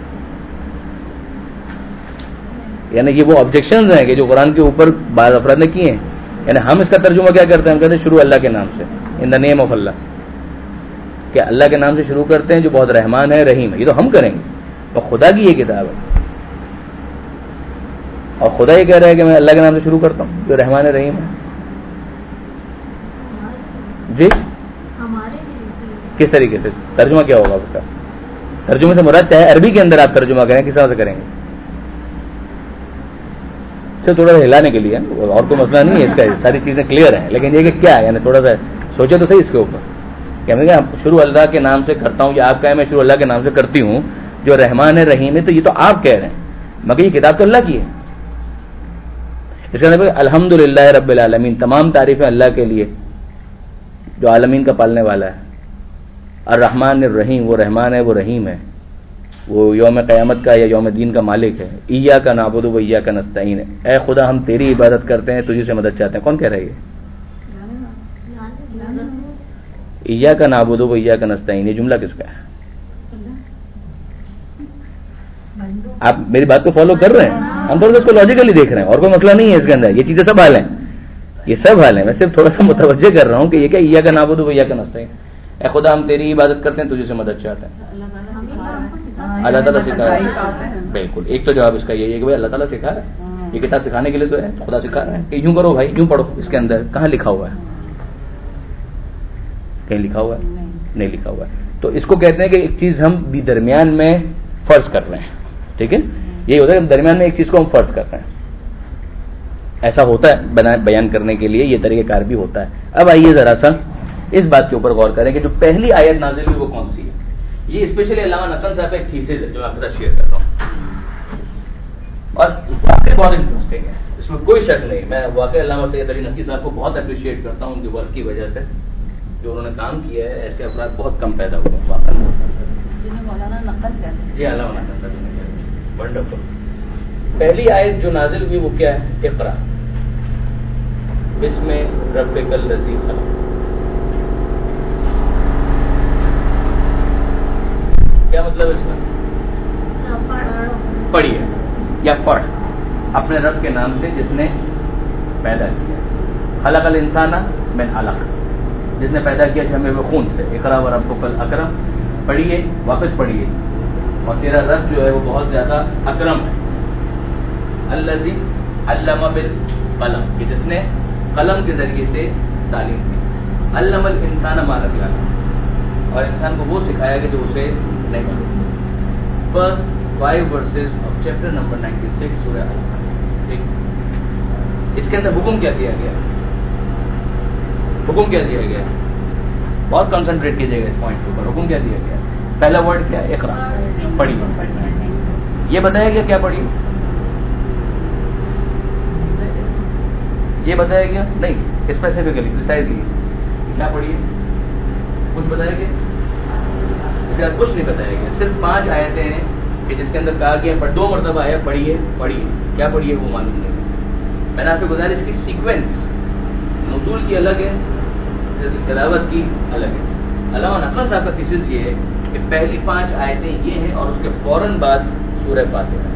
یعنی یہ وہ آبجیکشنز ہیں کہ جو قرآن کے اوپر بعض افراد نے کیے ہیں. یعنی ہم اس کا ترجمہ کیا کرتے ہیں؟ ہم کہتے ہیں شروع اللہ کے نام سے، ان دا نیم آف اللہ، کہ اللہ کے نام سے شروع کرتے ہیں جو بہت رحمان ہے رحیم ہے. یہ تو ہم کریں گے، اور خدا کی یہ کتاب ہے اور خدا یہ کہہ رہا ہے کہ میں اللہ کے نام سے شروع کرتا ہوں جو رحمان رحیم ہے. جی کس طریقے سے ترجمہ کیا ہوگا اس کا؟ ترجمے سے مراد چاہے عربی کے اندر آپ ترجمہ کریں کس طرح سے کریں گے، تھوڑا سا ہلانے کے لیے، اور کوئی مسئلہ نہیں ہے اس کا، ساری چیزیں کلیئر ہیں. لیکن یہ کہ کیا ہے، یعنی تھوڑا سا سوچے تو صحیح اس کے اوپر کہ میں شروع اللہ کے نام سے کرتا ہوں، یا آپ کہیں میں شروع اللہ کے نام سے کرتی ہوں جو رحمان ہے رحیم ہے، تو یہ تو آپ کہہ رہے ہیں، مگر یہ کتاب تو اللہ کی ہے. اس کا مطلب الحمدللہ رب العالمین، تمام تعریفیں اللہ کے لیے جو عالمین کا پالنے والا ہے. الرحمن الرحیم، وہ رحمان ہے وہ رحیم ہے، وہ یوم قیامت کا یا یوم دین کا مالک ہے. ایاک نعبد و ایاک نستعین، اے خدا ہم تیری عبادت کرتے ہیں تجھی سے مدد چاہتے ہیں. کون کہہ رہا ہے یہ؟ ایاک نعبد و ایاک نستعین، یہ جملہ کس کا ہے؟ آپ میری بات کو فالو کر رہے ہیں؟ ہم تھوڑا سا اس کو لاجیکلی دیکھ رہے ہیں، اور کوئی مسئلہ نہیں ہے اس کے اندر. یہ چیزیں سب حال ہیں، یہ سب حال ہیں. میں صرف تھوڑا سا متوجہ کر رہا ہوں کہ یہ کیا ایاک نعبد و ایاک نستعین، اے خدا ہم تیری عبادت کرتے ہیں تجھی سے مدد چاہتے ہیں. اللہ تعالیٰ سکھا رہا ہے. بالکل، ایک تو جواب اس کا یہی ہے کہ بھائی اللہ تعالیٰ سکھا رہا ہے، یہ کتاب سکھانے کے لیے تو ہے، خدا سکھا رہا ہے کہ یوں کرو بھائی، یوں پڑھو. اس کے اندر کہاں لکھا ہوا ہے؟ کہیں لکھا ہوا ہے؟ نہیں لکھا ہوا ہے. تو اس کو کہتے ہیں کہ ایک چیز ہم بھی درمیان میں فرض کر رہے ہیں. ٹھیک ہے، یہی ہوتا ہے کہ درمیان میں ایک چیز کو ہم فرض کر رہے ہیں. ایسا ہوتا ہے بیان کرنے کے لیے، یہ طریقہ کار بھی ہوتا ہے. اب آئیے ذرا سا اس بات کے اوپر غور کریں کہ جو پہلی آیت نازل ہوئی وہ کون سی ہے. یہ اسپیشلی علامہ نقل صاحب کا ایک تھیسس ہے جو میں آپ کے ساتھ شیئر کر رہا ہوں، اور واقعی بہت انٹرسٹنگ ہے، اس میں کوئی شک نہیں. میں واقعی علامہ سید علی نقوی صاحب کو بہت اپریشیٹ کرتا ہوں ان کے ورک کی وجہ سے، جو انہوں نے کام کیا ہے. ایسے افراد بہت کم پیدا ہوئے ہیں واقعی. جی علامہ نقل صاحب ونڈرفل. پہلی آیت جو نازل ہوئی وہ کیا ہے؟ اقرا بسم ربک الذی خلق. کیا مطلب اس کا؟ پڑھیے یا پڑھ اپنے رب کے نام سے جس نے پیدا کیا. خلق الانسان من علق، جس نے پیدا کیا جمع و خون سے. اقرا وربک الاکرم، پڑھیے، واپس پڑھیے، اور تیرا رب جو ہے وہ بہت زیادہ اکرم ہے. الذی علم بالقلم، کہ جس نے قلم کے ذریعے سے تعلیم دی. علم الانسان ما لم یعلم، اور انسان کو وہ سکھایا کہ جو اسے نہیں معلوم. First 5 verses of chapter number 96 سورہ القلم. اس کے اندر حکم کیا دیا گیا؟ حکم کیا دیا گیا؟ بہت کنسنٹریٹ کیجیے گا اس پوائنٹ کے اوپر. حکم کیا دیا گیا؟ پہلا ورڈ کیا ہے؟ اقرا، پڑھیے. یہ بتایا گیا کیا پڑھیے؟ یہ بتایا گیا نہیں اسپیسیفکلی پریسائزلی کیا پڑھیے؟ کچھ بتایا گیا؟ کچھ نہیں بتایا گیا. صرف 5 آیتیں ہیں کہ جس کے اندر کہا گیا 2 مرتبہ آیا پڑھیے پڑھیے. کیا پڑھیے وہ معلوم نہیں. میں نے آپ سے گزارش کی سیکوینس نزول کی الگ ہے، تلاوت کی الگ ہے. علامہ نقل صاحب کا تھیسس یہ ہے کہ پہلی 5 آیتیں یہ ہیں اور اس کے فوراً بعد سورہ فاتحہ،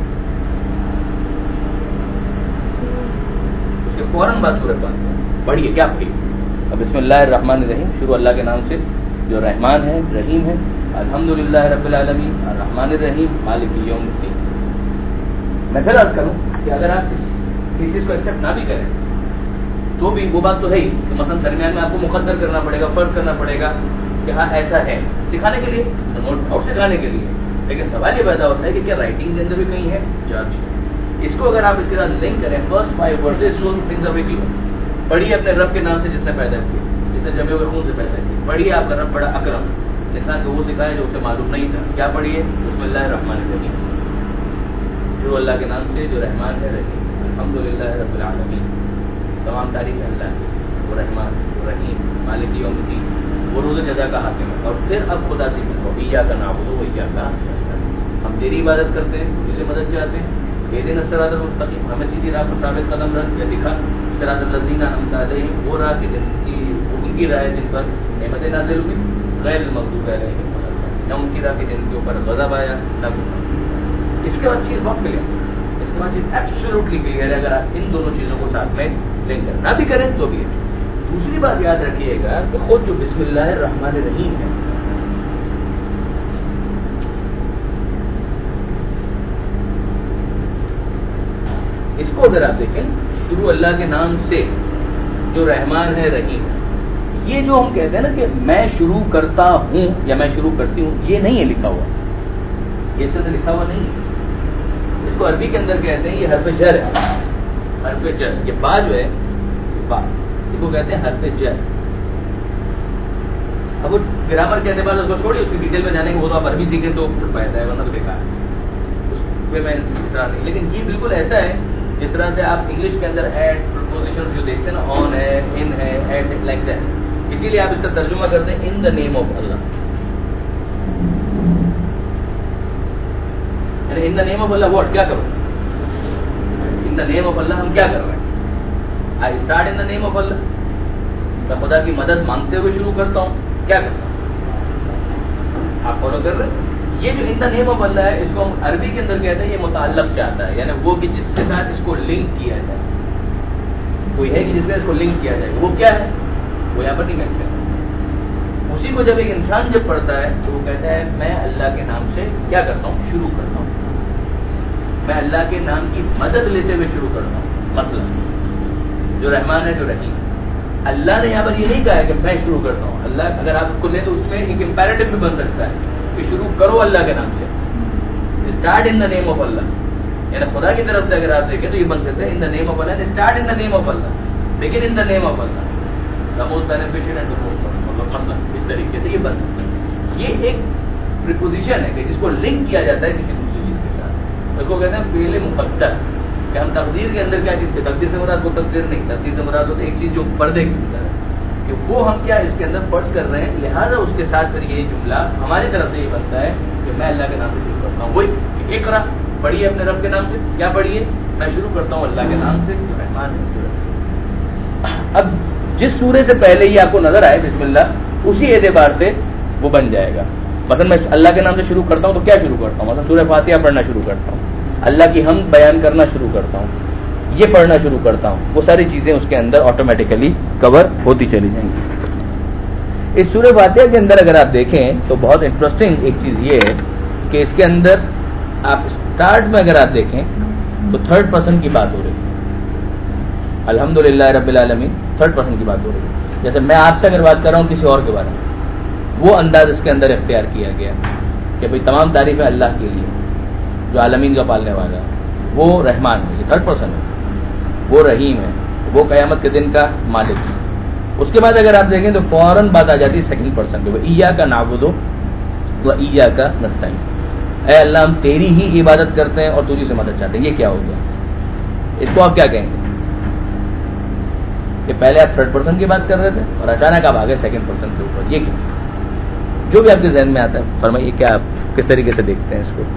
اس کے فوراً بعد سورہ فاتحہ. پڑھیے، کیا پڑھیے؟ اب بسم اللہ الرحمن الرحیم، شروع اللہ کے نام سے جو رحمان ہے رحیم ہے. الحمدللہ رب العالمین الرحمن الرحیم مالک یوم الدین. میں پھر عرض کروں کہ اگر آپ اس تھیسس کو ایکسیپٹ نہ بھی کریں تو بھی وہ بات تو ہے ہی کہ مثلا درمیان میں آپ کو مقدر کرنا پڑے گا، فرض کرنا پڑے گا کہ ہاں ایسا ہے، سکھانے کے لیے، نوٹ آؤٹ سکھانے کے لیے. لیکن سوال یہ پیدا ہوتا ہے کہ کیا رائٹنگ کے اندر بھی کہیں ہے جج؟ اس کو اگر آپ اس کے ساتھ لنک کریں، فرسٹ 5 ورسز پڑھیے اپنے رب کے نام سے جس نے پیدا کیا، جس نے جمے ہوئے خون سے پیدا کیا. پڑھیے آپ کا رب بڑا اکرم، انسان کو وہ سکھایا جو اسے معلوم نہیں تھا. کیا پڑھیے؟ بسم اللہ الرحمن الرحیم، شروع اللہ کے نام سے جو رحمان ہے رحیم. الحمدللہ رب العالمین، تمام تعریف اللہ کی، وہ رحمان، وہ رحیم، مالک یوم الدین، وہ روز جزا کا حاکم ہے. اور پھر اب خدا سے کہو ایاک نعبد و ایاک نستعین، ہم تیری عبادت کرتے ہیں، تجھ سے مدد چاہتے ہیں. اہدنا الصراط المستقیم، ہمیں سیدھی راہ پر ثابت قدم رکھ یا دکھا. صراط الذین انعمت علیہم، وہ راہ کی جن کی ان کی راہ جن پر نعمتیں نازل ہوئی، غیر المغضوب علیہم ولا الضالین، نہ ان کی راہ کی جن کے اوپر غضب آیا نہ گمراہ. اس کے بعد چیز بہت کلیئر، اس کے بعد چیز ایبسولوٹلی کلیئر ہے. اگر آپ ان دونوں چیزوں کو ساتھ میں لنک کریں، نہ بھی کریں تو بھی ہے. دوسری بات یاد رکھیے گا کہ خود جو بسم اللہ الرحمن الرحیم ہے، اس کو اگر آپ دیکھیں شروع اللہ کے نام سے جو رحمان ہے رحیم ہے، یہ جو ہم کہتے ہیں نا کہ میں شروع کرتا ہوں یا میں شروع کرتی ہوں، یہ نہیں ہے لکھا ہوا، یہ اس سے لکھا ہوا نہیں ہے. اس کو عربی کے اندر کہتے ہیں یہ حرف جر ہے. حرف جر، یہ با جو ہے، با اس کو کہتے ہیں حرف جر. اب وہ گرامر کے اعتبار سے اس کو چھوڑیے، اس کی ڈیٹیل میں جانے کے وہ تو آپ عربی سیکھیں تو پھر فائدہ ہے، ورنہ تو بیکار ہے. اس پہ میں اس طرح نہیں، لیکن یہ بالکل ایسا ہے جس طرح سے آپ انگلش کے اندر ایڈ پرپوزیشن جو دیکھتے ہیں نا، آن ہے، ان ہے، ایٹ لائک دیٹ. اسی لیے آپ اس کا ترجمہ کرتے ہیں ان دا نیم آف اللہ. یعنی ان the name of Allah what, کیا کرو؟ ان دا نیم آف اللہ ہم کیا کر رہے ہیں؟ I start in the name of اللہ، میں خدا کی مدد مانگتے ہوئے شروع کرتا ہوں. کیا کرتا ہوں؟ آپ فالو کر رہے ہیں؟ یہ جو ان دا نیم آف اللہ ہے، اس کو ہم عربی کے اندر کہتے ہیں یہ متعلق چاہتا ہے، یعنی وہ کہ جس کے ساتھ اس کو لنک کیا جائے. کوئی ہے کہ جس میں اس کو لنک کیا جائے، وہ کیا ہے؟ وہ یہاں پر نہیں مینشن ہے. اسی کو جب ایک انسان جب پڑھتا ہے تو وہ کہتا ہے میں اللہ کے نام سے کیا کرتا ہوں؟ شروع کرتا ہوں. میں اللہ کے نام کی مدد لیتے ہوئے شروع کرتا ہوں. مطلب جو رحمان ہے، جو رحیم. اللہ نے یہاں پر یہ نہیں کہا ہے کہ میں شروع کرتا ہوں. اللہ اگر آپ اس کو لیں تو اس میں ایک امپیریٹو بھی بن سکتا ہے کہ شروع کرو اللہ کے نام سے، start in the name of اللہ. یعنی خدا کی طرف سے اگر آپ دیکھیں تو یہ بن سکتا ہے ان دا نیم آف اللہ، start in the name of اللہ، begin in the name of اللہ، the most beneficial and the most مطلب مثلا اس طریقے سے یہ بن سکتا ہے. یہ ایک پریپوزیشن ہے کہ جس کو لنک کیا جاتا ہے کسی دوسری چیز کے ساتھ. اس کو کہتے ہیں فعل مقدر، کہ ہم تقدیر کے اندر کیا چیز کے تقدیر سے مراد وہ تقدیر نہیں، تقدیر سے مراد ہوتا ہے ایک چیز جو پردے کے اندر ہے کہ وہ ہم کیا اس کے اندر فرض کر رہے ہیں، لہٰذا اس کے ساتھ پھر یہ جملہ ہماری طرف سے یہ بنتا ہے کہ میں اللہ کے نام سے شروع کرتا ہوں. وہی اقرا پڑھیے اپنے رب کے نام سے. کیا پڑھیے؟ میں شروع کرتا ہوں اللہ کے نام سے جو رحمان ہے. اب جس سورے سے پہلے یہ آپ کو نظر آئے بسم اللہ، اسی اعتبار سے وہ بن جائے گا. مثلا میں اللہ کے نام سے شروع کرتا ہوں تو کیا شروع کرتا ہوں؟ مثلا سورہ فاتحہ پڑھنا شروع کرتا ہوں، اللہ کی حمد بیان کرنا شروع کرتا ہوں، یہ پڑھنا شروع کرتا ہوں. وہ ساری چیزیں اس کے اندر آٹومیٹیکلی کور ہوتی چلی جائیں گی. اس سورہ فاتحہ کے اندر اگر آپ دیکھیں تو بہت انٹرسٹنگ ایک چیز یہ ہے کہ اس کے اندر آپ اسٹارٹ میں اگر آپ دیکھیں تو تھرڈ پرسن کی بات ہو رہی ہے. الحمدللہ رب العالمین، تھرڈ پرسن کی بات ہو رہی ہے. جیسے میں آپ سے اگر بات کر رہا ہوں کسی اور کے بارے میں، وہ انداز اس کے اندر اختیار کیا گیا کہ بھئی تمام تعریفیں اللہ کے لیے جو عالمین کا پالنے والا ہے، وہ رحمان ہے، یہ تھرڈ پرسن ہے، وہ رحیم ہے، وہ قیامت کے دن کا مالک ہے. اس کے بعد اگر آپ دیکھیں تو فوراً بات آ جاتی ہے سیکنڈ پرسن پہ، ایاک نعبد و ایاک نستعین. اے اللہ ہم تیری ہی عبادت کرتے ہیں اور تجھی سے مدد چاہتے ہیں. یہ کیا ہو گیا؟ اس کو آپ کیا کہیں گے کہ پہلے آپ تھرڈ پرسن کی بات کر رہے تھے اور اچانک آپ آگے سیکنڈ پرسن کے اوپر. یہ کیا؟ جو بھی آپ کے ذہن میں آتا ہے فرمائیے، کیا آپ کس طریقے سے دیکھتے ہیں اس کو؟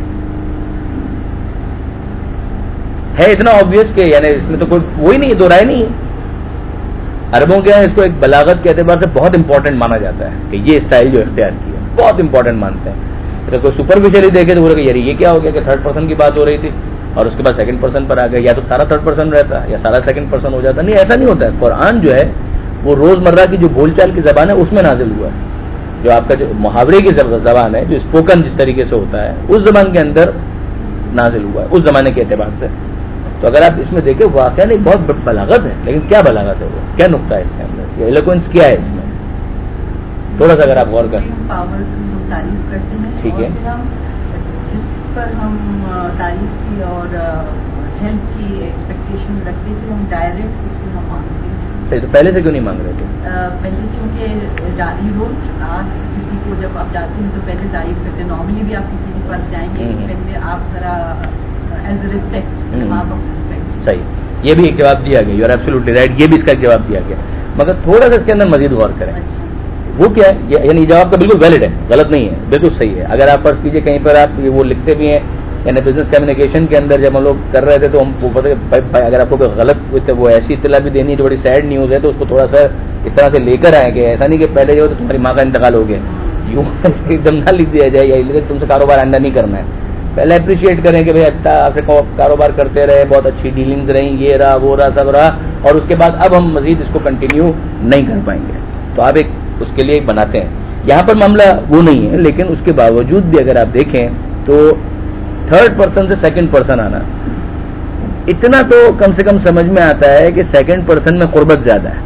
ہے اتنا آبویس کہ یعنی اس میں تو کوئی وہی نہیں، دو رائے نہیں ہے. عربوں کے یہاں اس کو ایک بلاغت کے اعتبار سے بہت امپورٹنٹ مانا جاتا ہے کہ یہ اسٹائل جو اختیار کیا بہت امپورٹنٹ مانتے ہیں. اگر کوئی سپرفیشلی دیکھے تو بولے کہ یار یہ کیا ہو گیا کہ تھرڈ پرسن کی بات ہو رہی تھی اور اس کے بعد سیکنڈ پرسن پر آ گیا، یا تو سارا تھرڈ پرسن رہتا یا سارا سیکنڈ پرسن ہو جاتا. نہیں، ایسا نہیں ہوتا ہے. قرآن جو ہے وہ روزمرہ کی جو بول چال کی زبان ہے اس میں نازل ہوا ہے. جو آپ کا جو محاورے کی زبان ہے، جو اسپوکن جس طریقے سے ہوتا ہے، اس زبان کے اندر نازل ہوا ہے اس زمانے کے اعتبار سے. تو اگر آپ اس میں دیکھیں واقعہ ایک بہت بلاغت ہے، لیکن کیا بلاغت ہے، وہ کیا نقطہ ہے اس کے اندر، یہ ایلوکوینس کیا ہے اس میں، تھوڑا سا اگر آپ غور کریں. پاور کی ہم تعریف کرتے ہیں، ٹھیک ہے، اور جس پر ہم تعریف کی اور ہیلپ کی ایکسپیکٹیشن رکھتے تھے، ہم ڈائریکٹ اس کو ہم مانگتے ہیں. صحیح، تو پہلے سے کیوں نہیں مانگ رہے تھے؟ پہلے چونکہ آپ کسی کو جب آپ جاتے ہیں تو پہلے تعریف کرتے ہیں. نارملی بھی آپ کسی کے پاس جائیں گے پہلے آپ ذرا ایز اے ریسپیکٹ آپ ریسپیکٹ. صحیح، یہ بھی ایک جواب دیا گیا، یو آر ایبسولوٹلی رائٹ، یہ بھی اس کا ایک جواب دیا گیا، مگر تھوڑا سا اس کے اندر مزید غور کریں. وہ کیا ہے، یعنی جواب کا بالکل ویلڈ ہے، غلط نہیں ہے، بالکل صحیح ہے. اگر آپ فرض کیجئے کہیں پر آپ وہ لکھتے بھی ہیں، یعنی بزنس کمیونیکیشن کے اندر جب ہم لوگ کر رہے تھے تو ہم وہ پتہ بھائی اگر آپ کو کوئی غلط وہ ایسی اطلاع بھی دینی ہے جو بڑی سیڈ نیوز ہے تو اس کو تھوڑا سا اس طرح سے لے کر آئیں گے. ایسا نہیں کہ پہلے جو تمہاری ماں کا انتقال ہو گیا یوں ایک دم نہ لکھ دیا جائے یا تم سے کاروبار آئندہ نہیں کرنا ہے. پہلے اپریشیٹ کریں کہ بھائی اچھا آپ سے کاروبار کرتے رہے، بہت اچھی ڈیلنگز رہیں، یہ رہا وہ رہا سب رہا، اور اس کے بعد اب ہم مزید اس کو کنٹینیو نہیں کر پائیں گے. تو آپ ایک اس کے لیے ایک بناتے ہیں. یہاں پر معاملہ وہ نہیں ہے، لیکن اس کے باوجود بھی اگر آپ دیکھیں تو تھرڈ پرسن سے سیکنڈ پرسن آنا، اتنا تو کم سے کم سمجھ میں آتا ہے کہ سیکنڈ پرسن میں قربت زیادہ ہے.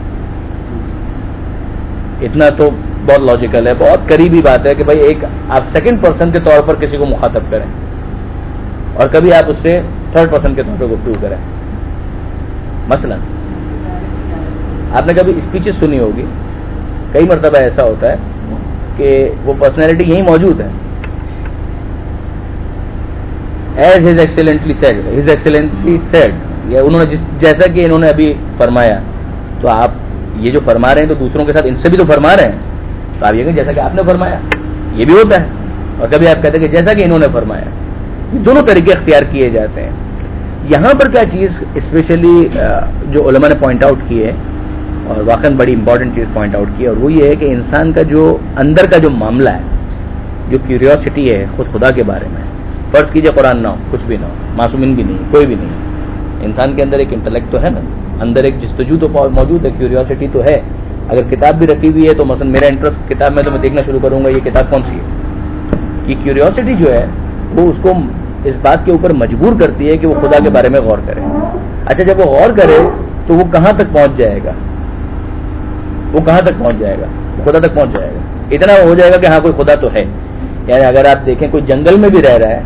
اتنا تو بہت لاجیکل ہے، بہت قریبی بات ہے کہ بھائی ایک آپ سیکنڈ پرسن کے طور پر کسی کو مخاطب کریں اور کبھی آپ اس سے تھرڈ پرسن کے طور پر گفتگو کریں. مثلا آپ نے کبھی اسپیچز سنی ہوگی، کئی مرتبہ ایسا ہوتا ہے کہ وہ پرسنالٹی یہیں موجود ہے، ایز ہز ایکسیلنٹلی سیڈ، یا انہوں نے جیسا کہ انہوں نے ابھی فرمایا، تو آپ یہ جو فرما رہے ہیں تو دوسروں کے ساتھ ان سے بھی تو فرما رہے ہیں، تو آپ یہ کہیں جیسا کہ آپ نے فرمایا، یہ بھی ہوتا ہے. اور کبھی آپ کہتے ہیں کہ جیسا کہ انہوں نے فرمایا. یہ دونوں طریقے اختیار کیے جاتے ہیں. یہاں پر کیا چیز اسپیشلی جو علماء نے پوائنٹ آؤٹ کی ہے، اور واقعی بڑی امپورٹنٹ چیز پوائنٹ آؤٹ کی ہے، اور وہ یہ ہے کہ انسان کا جو اندر کا جو معاملہ ہے، جو کیوریوسٹی ہے خود خدا کے بارے میں، فرض کیجئے قرآن نہ ہو، کچھ بھی نہ ہو، معصومین بھی نہیں، کوئی بھی نہیں، انسان کے اندر ایک انٹلیکٹ تو ہے نا، اندر ایک جستجو تو موجود ہے، کیوریوسٹی تو ہے. اگر کتاب بھی رکھی ہوئی ہے تو مثلا میرا انٹرسٹ کتاب میں تو میں دیکھنا شروع کروں گا یہ کتاب کون سی ہے. یہ کیوریوسٹی جو ہے وہ اس کو اس بات کے اوپر مجبور کرتی ہے کہ وہ خدا کے بارے میں غور کرے. اچھا جب وہ غور کرے تو وہ کہاں تک پہنچ جائے گا، وہ کہاں تک پہنچ جائے گا، خدا تک پہنچ جائے گا. اتنا ہو جائے گا کہ ہاں کوئی خدا تو ہے. یعنی اگر آپ دیکھیں کوئی جنگل میں بھی رہ رہا ہے،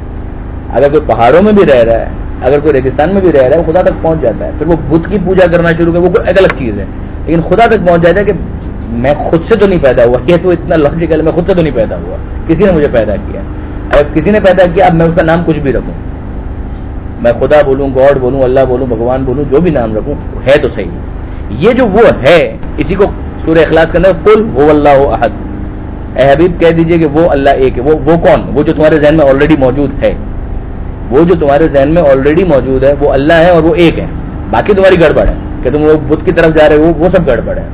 اگر کوئی پہاڑوں میں بھی رہ رہا ہے، اگر کوئی ریگستان میں بھی رہ رہا ہے، وہ خدا تک پہنچ جاتا ہے. پھر وہ بت کی پوجا کرنا شروع کر، وہ کوئی ایک الگ چیز ہے، لیکن خدا تک پہنچ جاتا ہے کہ میں خود سے تو نہیں پیدا ہوا. یہ تو اتنا لاجیکل، میں خود سے تو نہیں پیدا ہوا، کسی نے مجھے پیدا کیا. اگر کسی نے پیدا کیا، اب میں اس کا نام کچھ بھی رکھوں، میں خدا بولوں، گاڈ بولوں، اللہ بولوں، بھگوان بولوں، جو بھی نام رکھوں ہے تو صحیح. یہ جو وہ ہے، اسی کو سورہ اخلاص کے اندر قل هو اللہ احد، اے حبیب کہہ دیجئے کہ وہ اللہ ایک ہے. وہ کون؟ وہ جو تمہارے ذہن میں آلریڈی موجود ہے، وہ جو تمہارے ذہن میں آلریڈی موجود ہے وہ اللہ ہے، اور وہ ایک ہے. باقی تمہاری گڑبڑ ہے کہ تم وہ بت کی طرف جا رہے ہو، وہ سب گڑبڑ ہے.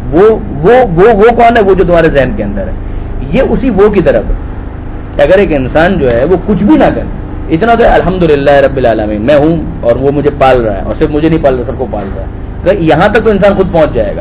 وہ کون ہے؟ وہ جو تمہارے ذہن کے اندر ہے. یہ اسی وہ کی طرف ہے. اگر ایک انسان جو ہے وہ کچھ بھی نہ کرے، اتنا تو الحمدللہ رب العالمین، میں ہوں اور وہ مجھے پال رہا ہے، اور صرف مجھے نہیں پال رہا، سب کو پال رہا ہے. اگر یہاں تک تو انسان خود پہنچ جائے گا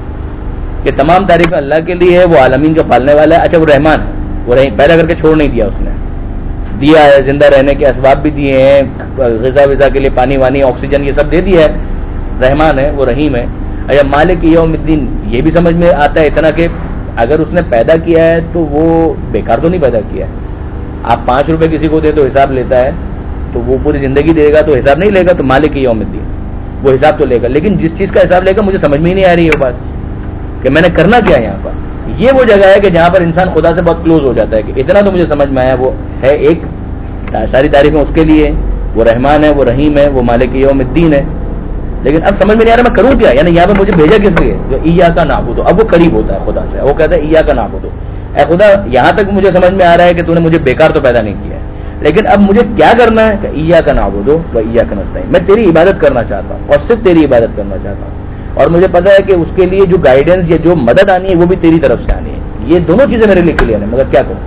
کہ تمام تعریف اللہ کے لیے ہے، وہ عالمین کا پالنے والا ہے. اچھا وہ رحمان ہے، وہ پیدا کر کے چھوڑ نہیں دیا، اس نے دیا ہے، زندہ رہنے کے اسباب بھی دیے ہیں، غذا وزا کے لیے پانی وانی آکسیجن یہ سب دے دیا ہے. رحمان ہے، وہ رحیم ہے. اچھا مالک یوم الدین، یہ بھی سمجھ میں آتا ہے اتنا کہ اگر اس نے پیدا کیا ہے تو وہ بیکار تو نہیں پیدا کیا ہے. آپ 5 روپے کسی کو دے تو حساب لیتا ہے، تو وہ پوری زندگی دے گا تو حساب نہیں لے گا. تو مالک یوم الدین وہ حساب تو لے گا، لیکن جس چیز کا حساب لے گا مجھے سمجھ میں ہی نہیں آ رہی ہے وہ بات کہ میں نے کرنا کیا یہاں پر. یہ وہ جگہ ہے کہ جہاں پر انسان خدا سے بہت کلوز ہو جاتا ہے کہ اتنا تو مجھے سمجھ میں آیا، وہ ہے ایک، ساری تعریفیں اس کے لیے، وہ رحمان ہے، وہ رحیم ہے، وہ مالک یوم الدین ہے. لیکن اب سمجھ میں نہیں آ رہا میں کروں کیا. یعنی یہاں پہ مجھے بھیجا کس لیے؟ جو ایاک نعبد. اب وہ قریب ہوتا ہے خدا سے، وہ کہتا ہے ایاک نعبد، اے خدا یہاں تک مجھے سمجھ میں آ رہا ہے کہ تو نے مجھے بیکار تو پیدا نہیں کیا ہے، لیکن اب مجھے کیا کرنا ہے کہ ایاک نعبد و ایاک نستعین، میں تیری عبادت کرنا چاہتا ہوں اور صرف تیری عبادت کرنا چاہتا ہوں. اور مجھے پتا ہے کہ اس کے لیے جو گائیڈنس یا جو مدد آنی ہے وہ بھی تیری طرف سے آنی ہے. یہ دونوں چیزیں میرے لیے کلیئر ہیں، مگر کیا کروں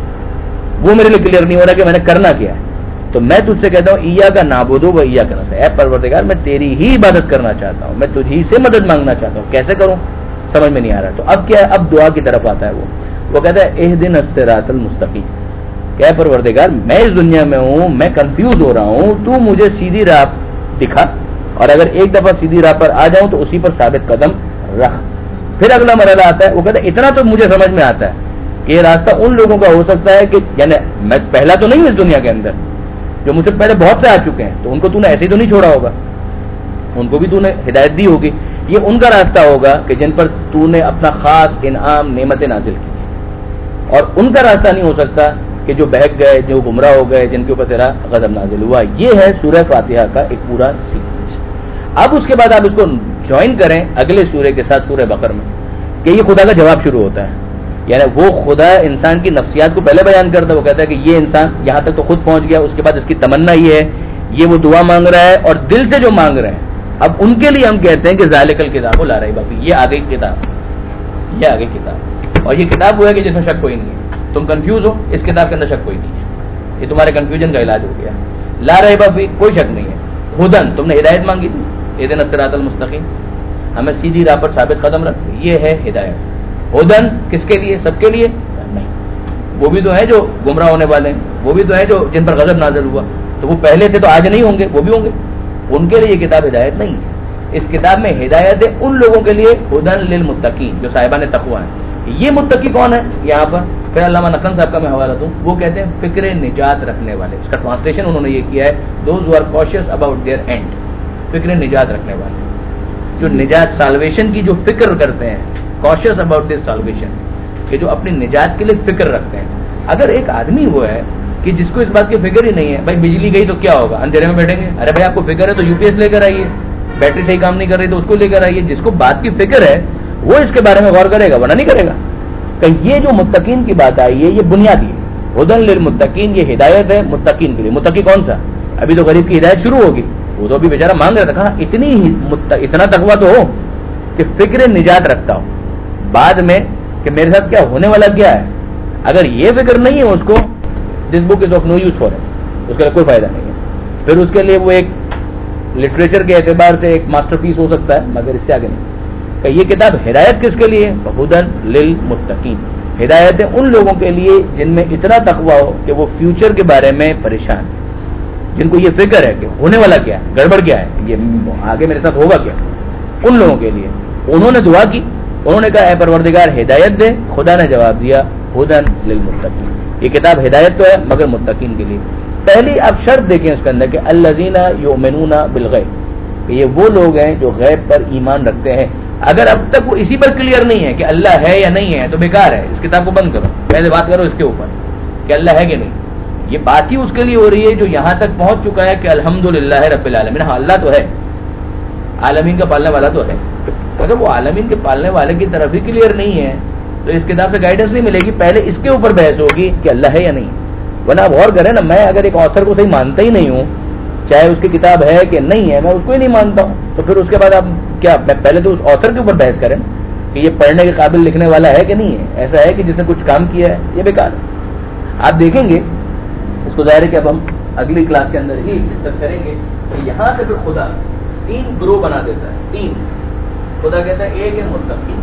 وہ میرے لیے کلیئر نہیں ہو رہا کہ میں نے کرنا کیا ہے. تو میں تجھ سے کہتا ہوں ایاک نعبد و ایاک نستعین، اے پروردگار میں تیری ہی عبادت کرنا چاہتا ہوں، میں تجھ ہی سے مدد مانگنا چاہتا ہوں. کیسے کروں سمجھ میں نہیں آ رہا. تو اب کیا ہے؟ اب دعا کی طرف آتا ہے. وہ کہتا ہے اہدنا الصراط المستقیم، کہ اے پروردگار میں اس دنیا میں ہوں، میں کنفیوز ہو رہا ہوں، تو مجھے سیدھی راہ دکھا, اور اگر ایک دفعہ سیدھی راہ پر آ جاؤں تو اسی پر ثابت قدم رکھ. پھر اگلا مرحلہ آتا ہے, وہ کہتا ہے اتنا تو مجھے سمجھ میں آتا ہے کہ یہ راستہ ان لوگوں کا ہو سکتا ہے کہ یعنی میں پہلا تو نہیں ہوں اس دنیا کے اندر, جو مجھ سے پہلے بہت سے آ چکے ہیں, تو ان کو تو نے ایسے ہی تو نہیں چھوڑا ہوگا, ان کو بھی تو نے ہدایت دی ہوگی. یہ ان کا راستہ ہوگا کہ جن پر تو نے اپنا خاص انعام نعمتیں نازل کی, اور ان کا راستہ نہیں ہو سکتا کہ جو بہک گئے, جو گمراہ ہو گئے, جن کے اوپر تیرا غضب نازل ہوا. یہ ہے سورہ فاتحہ کا ایک پورا سیکوینس. اب اس کے بعد آپ اس کو جوائن کریں اگلے سورے کے ساتھ, سورہ بقرہ میں, کہ یہ خدا کا جواب شروع ہوتا ہے. یعنی وہ خدا انسان کی نفسیات کو پہلے بیان کرتا ہے. وہ کہتا ہے کہ یہ انسان یہاں تک تو خود پہنچ گیا, اس کے بعد اس کی تمنا یہ ہے, یہ وہ دعا مانگ رہا ہے, اور دل سے جو مانگ رہے ہیں. اب ان کے لیے ہم کہتے ہیں کہ ذالک الکتاب لا ریب فیہ, یہ آگئی کتاب, یہ آگئی کتاب, اور یہ کتاب وہ ہے کہ جس میں شک کوئی نہیں ہے. تم کنفیوز ہو, اس کتاب کے اندر شک کوئی نہیں ہے, یہ تمہارے کنفیوژن کا علاج ہو گیا. لا ریب فیہ, کوئی شک نہیں ہے. ہدن, تم نے ہدایت مانگی تھی, اہدنا الصراط المستقیم, ہمیں سیدھی راہ پر ثابت قدم رکھ, یہ ہے ہدایت. ہدن کس کے لیے, سب کے لیے نہیں. وہ بھی تو ہیں جو گمراہ ہونے والے ہیں, وہ بھی تو ہیں جو جن پر غضب نازل ہوا, تو وہ پہلے تھے تو آج نہیں ہوں گے, وہ بھی ہوں گے. ان کے لیے یہ کتاب ہدایت نہیں ہے. اس کتاب میں ہدایت ہے ان لوگوں کے لیے, ہدن للمتقین, جو صاحبان تقویٰ ہیں. یہ متقی کون ہے یہاں پر؟ پھر علامہ نقن صاحب کا میں حوالہ دوں, وہ کہتے ہیں فکر نجات رکھنے والے. اس کا ٹرانسلیشن انہوں نے یہ کیا ہے, those who are conscious about their end. فکر نجات رکھنے والے, جو نجات سالویشن کی جو فکر کرتے ہیں, کوشیس اباؤٹ دس سالویشن, کہ جو اپنی نجات کے لیے فکر رکھتے ہیں. اگر ایک آدمی وہ ہے کہ جس کو اس بات کی فکر ہی نہیں ہے, بھائی بجلی گئی تو کیا ہوگا, اندھیرے میں بیٹھیں گے, ارے بھائی آپ کو فکر ہے تو یو پی ایس لے کر آئیے, بیٹری صحیح کام نہیں کر رہی تو اس کو لے کر آئیے. جس کو بات کی فکر ہے وہ اس کے بارے میں غور کرے گا, ورنہ نہیں کرے گا. کہ یہ جو متقین کی بات آئی ہے یہ بنیادی ہے. ہدن للمتقین, یہ ہدایت ہے متقین کے لیے. متقی کون سا؟ ابھی تو غریب کی ہدایت شروع ہوگی, وہ تو ابھی بیچارہ مانگ رہا تھا, کہا اتنا تقویٰ تو ہو کہ فکر نجات رکھتا ہو بعد میں کہ میرے ساتھ کیا ہونے والا کیا ہے. اگر یہ فکر نہیں ہے اس کو, this book is of no use for it, اس کا کوئی فائدہ نہیں ہے. پھر اس کے لیے وہ ایک لٹریچر کے اعتبار سے ایک ماسٹر پیس ہو سکتا ہے, مگر اس سے آگے نہیں. کہ یہ کتاب ہدایت کس کے لیے؟ ہدن للمتقین, ہدایت ہے ان لوگوں کے لیے جن میں اتنا تقویٰ ہو کہ وہ فیوچر کے بارے میں پریشان, جن کو یہ فکر ہے کہ ہونے والا کیا ہے, گڑبڑ کیا ہے, یہ آگے میرے ساتھ ہوگا کیا. ان لوگوں کے لیے انہوں نے دعا کی, انہوں نے کہا اے پروردگار ہدایت دے. خدا نے جواب دیا ہدن للمتقین, یہ کتاب ہدایت تو ہے مگر متقین کے لیے. پہلی آپ شرط دیکھیں اس کے اندر کہ الذین یؤمنون بالغیب, کہ یہ وہ لوگ ہیں جو غیب پر ایمان رکھتے ہیں. اگر اب تک وہ اسی پر کلیئر نہیں ہے کہ اللہ ہے یا نہیں ہے تو بیکار ہے, اس کتاب کو بند کرو, پہلے بات کرو اس کے اوپر کہ اللہ ہے کہ نہیں. یہ بات ہی اس کے لیے ہو رہی ہے جو یہاں تک پہنچ چکا ہے کہ الحمدللہ رب العالمین, ہاں اللہ تو ہے, عالمین کا پالنے والا تو ہے. اگر وہ عالمین کے پالنے والے کی طرف ہی کلیئر نہیں ہے تو اس کتاب سے گائیڈنس نہیں ملے گی. پہلے اس کے اوپر بحث ہوگی کہ اللہ ہے یا نہیں. ورنہ آپ غور کریں نا, میں اگر ایک آتھر کو صحیح مانتا ہی نہیں ہوں, چاہے اس کی کتاب ہے کہ نہیں ہے, میں اس کو ہی نہیں مانتا ہوں, تو پھر اس کے بعد آپ کیا, پہلے تو اس آتھر کے اوپر بحث کریں کہ یہ پڑھنے کے قابل لکھنے والا ہے کہ نہیں ہے, ایسا ہے کہ جس نے کچھ کام کیا ہے, یہ بیکار ہے. آپ دیکھیں گے اس کو, ظاہر ہے کہ اب ہم اگلی کلاس کے اندر ہی ڈسکس کریں گے کہ یہاں سے پھر خدا 3 گروہ بنا دیتا ہے. 3 خدا کہتا ہے, ایک ہے متقین,